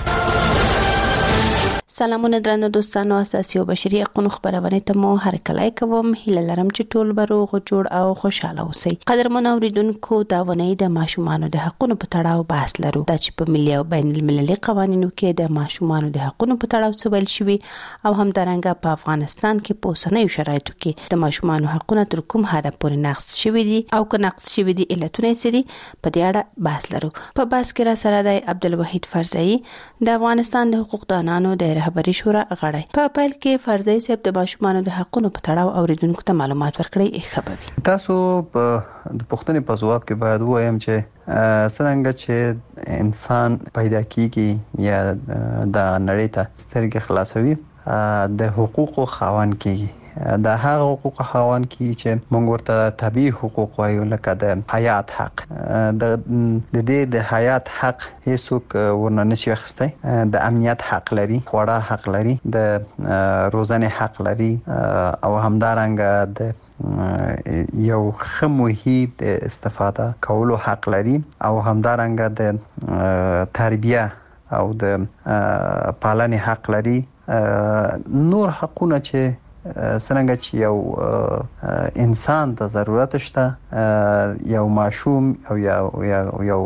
سلامونه درنو دوستانو، اساسي او بشري حقوقو خبرونه ته مو هرکلی کوم. هیله لرم چې ټول به روغ جوړ او خوشاله اوسئ. قدرمن اوریدونکو، دا ونې د ماشومانو د حقوقو په تړاو بحث لرو. دا چې په ملي او بین المللي قوانینو کې د ماشومانو د حقوقو په تړاو څه ویل شوی او هم درنګه په افغانستان کې په اوسنیو شرایطو کې د ماشومانو حقوقو تر کوم حد پورې نقض شوی دي او که نقض شوی دي علتونه څه دي، په دې اړه بحث لرو. په بحث کې را سره د عبدالوحید فرزایی د افغانستان د حقوق دانانو د رهبری شورا غړی. په پیل کې فرزایی صاحب د ماشومانو د حقوقو په تړاو اوریدونکو ته معلومات ورکړي. خبري تاسو د پښتنې په ځواب کې باید وایم چې څنګه چې انسان پیدا کیږي یا د نړۍ ته سترګې خلاصوي د حقوقو خاوند کیږي. د هغه حقوق خاوند کی چې موږ ورته طبيعي حقوق وایو، لکه د حیات حق. د دې د حیات حق هیڅوک ورنه نشي اخیستی. د امنیت حق لري، خوړه حق لري، د روزنه حق لري او همدارنګه د یو ښه محیط استفاده کولو حق لري او همدارنګه د تربیه او د پالنې حق لري. نور حقونه چې څنګه چې یو انسان ته ضرورت شته، یو ماشوم او یو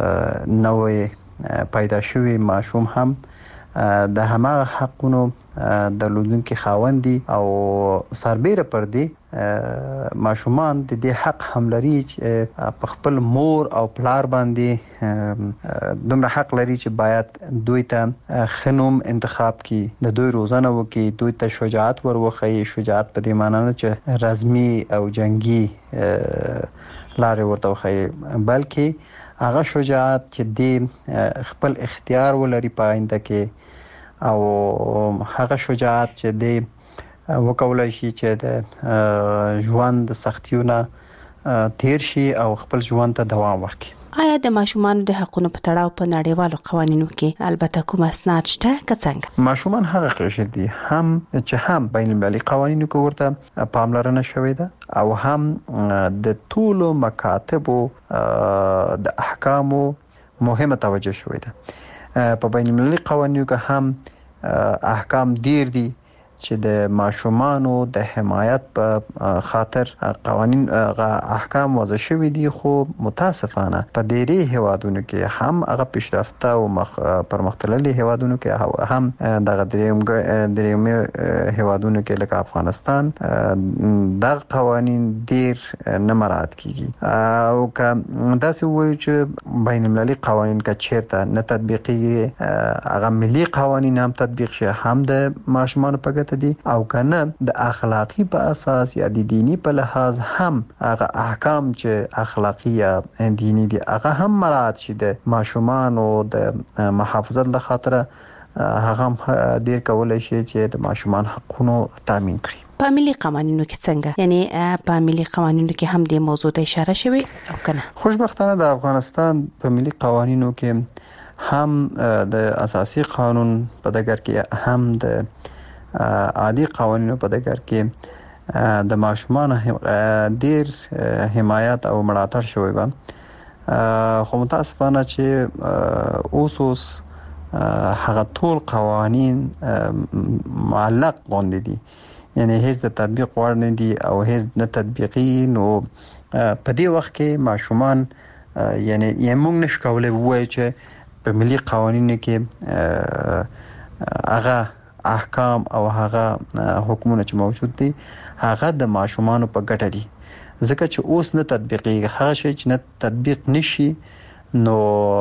نوې پیدا شوی ماشوم هم د همغه حقونو د لودونکو خاوند دي او سربېره پر دې ماشومان د دې حق هم لري چې په خپل مور او پلار باندې دومره حق لري چې باید دوی ته خنوم انتخاب کی، د دوی روزنه وکي، دوی ته شجاعت ورخی. شجاعت په دې معنی نه چې رزمي او جنگي لارې ورته وخی، بلکې هغه شجاعت چې د خپل اختیار ولري په آینده کې او هغه شجاعت چې د وکولای شي چې د ژوند د سختیونو تیر شي او خپل ژوند ته دوام ورکړي. آیا د ماشومانو د حقوقو په تړاو په نړیوالو قوانینو کې البته کوم اسناد شته که څنګه؟ ماشومان هغه قشر دي هم بین المللي قوانینو کې ورته پاملرنه شوې ده او هم د ټولو مکاتبو د احکامو مهمه توجه شوې ده. په بین المللي قوانینو کې هم احکام ډیر دي چې د ماشومانو د حمایت په خاطر قوانین احکام وضع شوي دي، خو متاسفانه په ډېری هیوادونو کې هم هغه پیشرفته او پرمختللي هیوادونو کې هم دغه دریم هیوادونو کې لکه افغانستان دغه قوانین ډیر نه مراعات کیږي او که داسې وایو چې بین المللي قوانین که چیرته نه تطبیقي هغه ملي قوانین هم تطبیق شي، هم د ماشومانو په دي او کنه د اخلاقی په اساس یا د دینی په لحاظ هم هغه احکام چې اخلاقی یا دینی دي هغه هم مراعات شي د ماشومان او د محافظت له خاطر هغه ډیر کولای شي چې د ماشومان حقوقو تامین کړي. په ملي قوانینو کې څنګه، یعنی په ملي قوانینو کې هم د موضوع ته اشاره شوی او کنه؟ خوشبختانه د افغانستان په ملي قوانینو کې هم د اساسي قانون په دګر کې هم د عادي قوانینو په دګر کې د ماشومان ډیر حمایت او ملاتړ شوی و، خو متاسفانه چې اوس هغه ټول قوانین معلق غوندي دي، یعنی هیڅ د تطبیق وړ نه دي او هیڅ نه تطبیقي. نو په دې وخت کې ماشومان یعنی موږ نشو کولای وایو چې په ملي قوانینو کې هغه احکام او هغه حکمونه چې موجود دي هغه د ماشومان په ګټه دي، ځکه چې اوس نه تطبیقي. هغه شی چې نه تطبیق نشي نو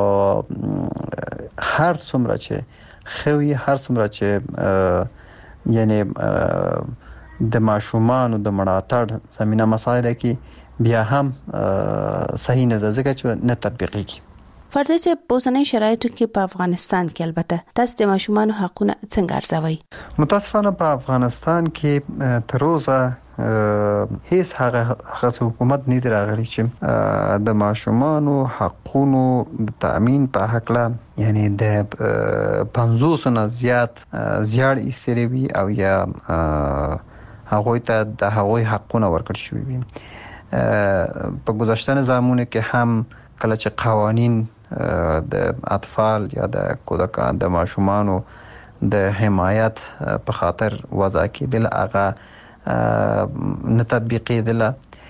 هر څومره چې خوي، هر څومره چې یعنی د ماشومان د ملاتړ زمينه مساعده کې بیا هم صحیح نه ده ځکه چې نه تطبیقيږي. فرضاً په اوسنۍ شرایطو کې په افغانستان کې البته تاسو د ماشومان حقوقونه څنګه ارزوي؟ متاسفانه په افغانستان کې تر اوسه هیڅ هغه حکومت نه دی راغلی چې د ماشومان حقوقو د تامین په حق لا یعنی د 50 نه زیات ایستلوي او یا هغه ته د هغوی حقونه ورکړل شوی وي. په گذشته نظامونو کې هم کله چې قوانین د اطفال یا د کودکان د ماشومانو د حمایت په خاطر وضع کېدل هغه نه تطبیقېدل،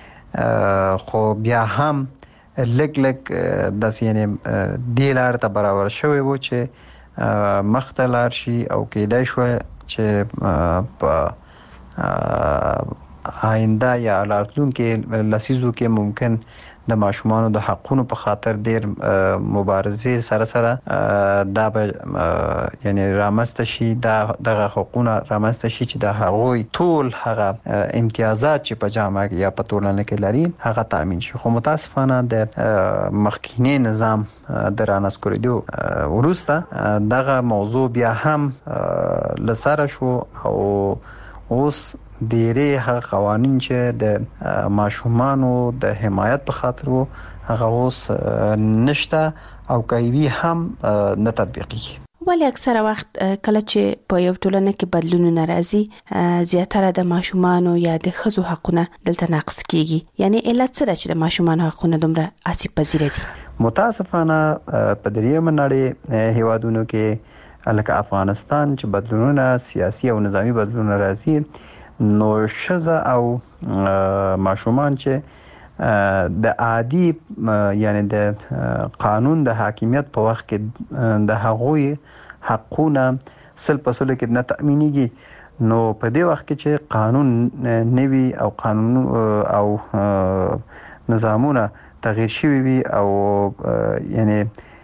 خو بیا هم لګ د یعنی د لار ته برابر شوی و چې مخته لار شي او کېدای شو چې په آینده یا راتلونکي لسیزو کې ممکن د ماشومانو د حقوقو په خاطر ډیر مبارزه سره دا به یعنی رامسته شي دغه حقوقونه رامسته شي چې د هغوی ټول هغه امتیازات چې په جامعه یا په ټولنه کې لري هغه تامین شي. خو متاسفانه د مخکینی نظام د رانسکوریدو ورسته دغه موضوع بیا هم لسره شو او اوس ډېری هغه قوانين چې د ماشومانو د حمایت په خاطر وو هغه اوس نشته او کوي هم نه تطبیقي. ولی اکثره وخت کله چې په یو ټولنه کې بدلون ناراضي زیاتره د ماشومانو یا د ښځو حقونه دلته ناقص کیږي. یعنی علت څه ده چې د ماشومانو حقونه دومره آسیب پذیر دي؟ متاسفانه په درېیم نړۍ هیوادونو کې لکه افغانستان چې بدلونونه سیاسي او نظامی بدلونونه راځي نو شزه او ماشومان چې د عادي یعنی د قانون د حاکمیت په وخت کې د هغوی حقونه سل په سل کې نه تأمینېږي، نو په دې وخت کې چې قانون نوي او قانون او نظامونه تغییر شوي وي او یعنی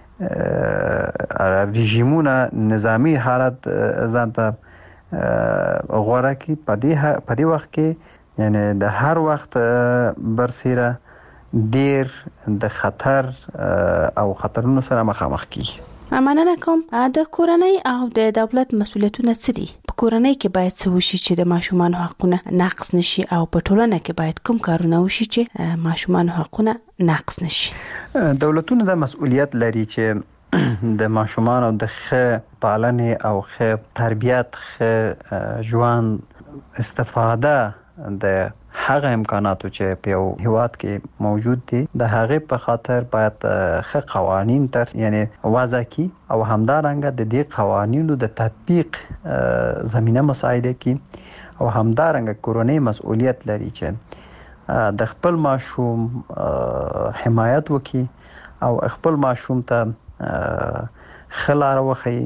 رژیمونه نظامی حالت ځانته غوړه کی په دې وخت کې یعنی د هر وخت برسیره ډیر د خطر او خطرونو سره مخامخ کیږي. مننه کوم. د کورنۍ او د دولت مسؤلیتونه څه دي؟ په کورنۍ کې باید څه وشي چې د ماشومان حقونه ناقص نشي او په ټولنه کې باید کوم کارونه وشي چې ماشومان حقونه ناقص نشي؟ دولتونه د مسؤلیت لري چې د ماشومان او د ښه پالنې او ښه تربیت ښه ژوند استفاده د هغه امکاناتو چې په یو هیواد کې موجود دي د هغه په خاطر باید ښه قوانین یعنی وضع کی او همدارنګه د دې قوانینو د تطبیق زمينه مساعده کی او همدارنګه کورنۍ مسؤلیت لري چې د خپل ماشوم حمایت وکړي او خپل ماشوم ته خلاره وخی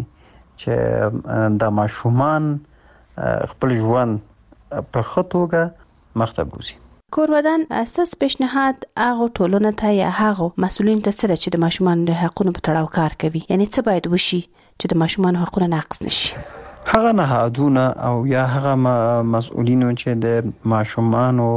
چې د ماشومان خپل ژوند په خطوګه مخته بوزي. کورودان اساس پیشنهاد هغه ټولنه ته یا هغه مسؤلین ته سره چې د ماشومان د حقوقو په تړاو کار کوي، یعنی څه باید وشي چې د ماشومان حقوقونه ناقص نشي؟ هغه نهادونه او یا هغه مسؤلینو چې د ماشومانو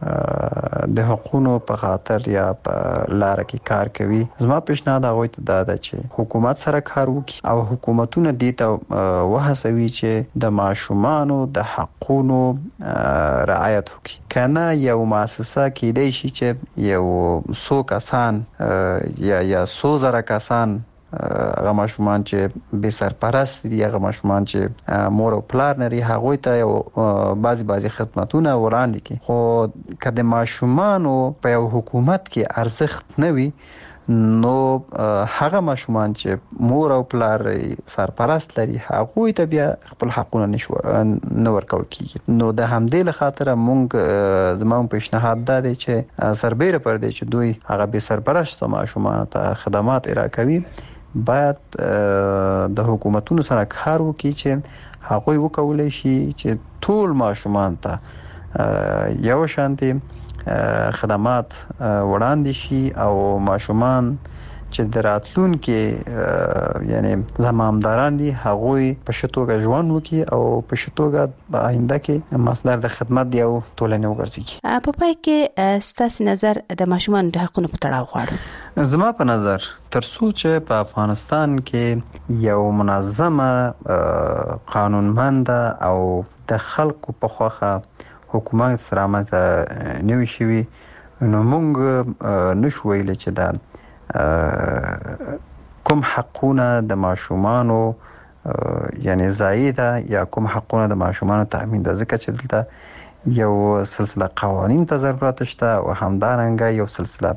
د حقوقو په خاطر یا په لار کې کار کوي، زما پیشنهاد هغه ته دا ده چې حکومت سره کار وکړي او حکومتونه دې ته وهڅوي چې د ماشومانو د حقوقو رعایت وکړي. کنه یو مؤسسه کېدای شي چې یو څو کسان یا 100,000 کسان هغه ماشومان چې به سرپرست دي، هغه ماشومان چې مور او پلار نری، هغه ته یو بعضی خدماتونه وړاندې کړي. خو کله ماشومانو په یو حکومت کې ارزښت نه وي نو هغه ماشومان چې مور او پلار سرپرست لري هغه ته بیا خپل حقونه نه ورکول کیږي. نو د همدې له خاطر مونږ زموږ پیشنهاد دا دی چې سربېره پر دې چې دوی هغه به سرپرست ماشومان ته خدمات ارائه کوي باید د حکومتونو سره کار وکړي چې هغه وکولای شي چې ټول ماشومان ته یو شانتي خدمات وړاندې شي او ماشومان چې دراتلونکو یعنی زمامداران دي هغوی په شتوګه ژوند وکي او په شتوګه آینده کې مصدر د خدمت دی او ټولنه وګرځي. په پای کې ستاسو نظر د ماشومان د حقوقو په تړاو غواړم. زما په نظر ترڅو چې په افغانستان کې یو منظمه قانونمند او د خلکو په خوخه حکومت سلامت نوي شوي نو موږ نشو ویل چې دا کوم حقونه د ماشومانو یعنی زائده یا کوم حقونه د ماشومانو تامین د ځکه چې دلته یو سلسله قوانین ته ضرورت شته او همدارنګه یو سلسله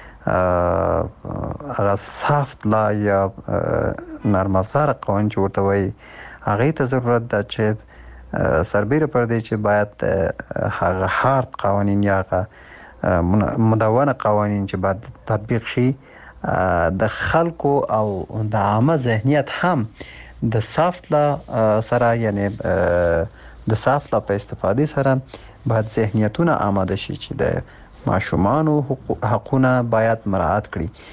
هغه سافت لا یا نرم افزار قوانین چې ورته وایي هغه ته ضرورت ده چې سربېره پر دې چې باید هغه هارد قوانین یا مدونه قوانین چې باید تطبیق شي د خلکو او د عامه ذهنیت هم د سافت لا سره یعنی د سافت لا په استفاده سره باید ذهنیتونه آماده شي چې د ماشومانو حقونه باید مراعات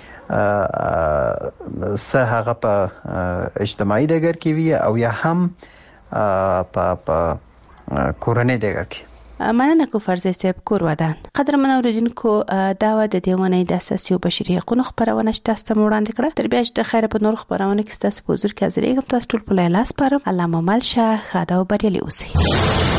کړي سه هغه په اجتماعي ډګر کې وي او یا هم په کورنۍ ډګر کې. مننه کو فرزي صاحب کور ودان. قدرمن اوریدونکو دا و د دیوانه د اساسي او بشري حقوقو خبرونه چې تاسو ته وړاندې کړه. تر بیا چې د خیره په نور خبرونه کې تاسو په حضور کې حاضرېږم. تاسو ټول په لاس پاره علامه مل شه خاده او بریالي اوسئ.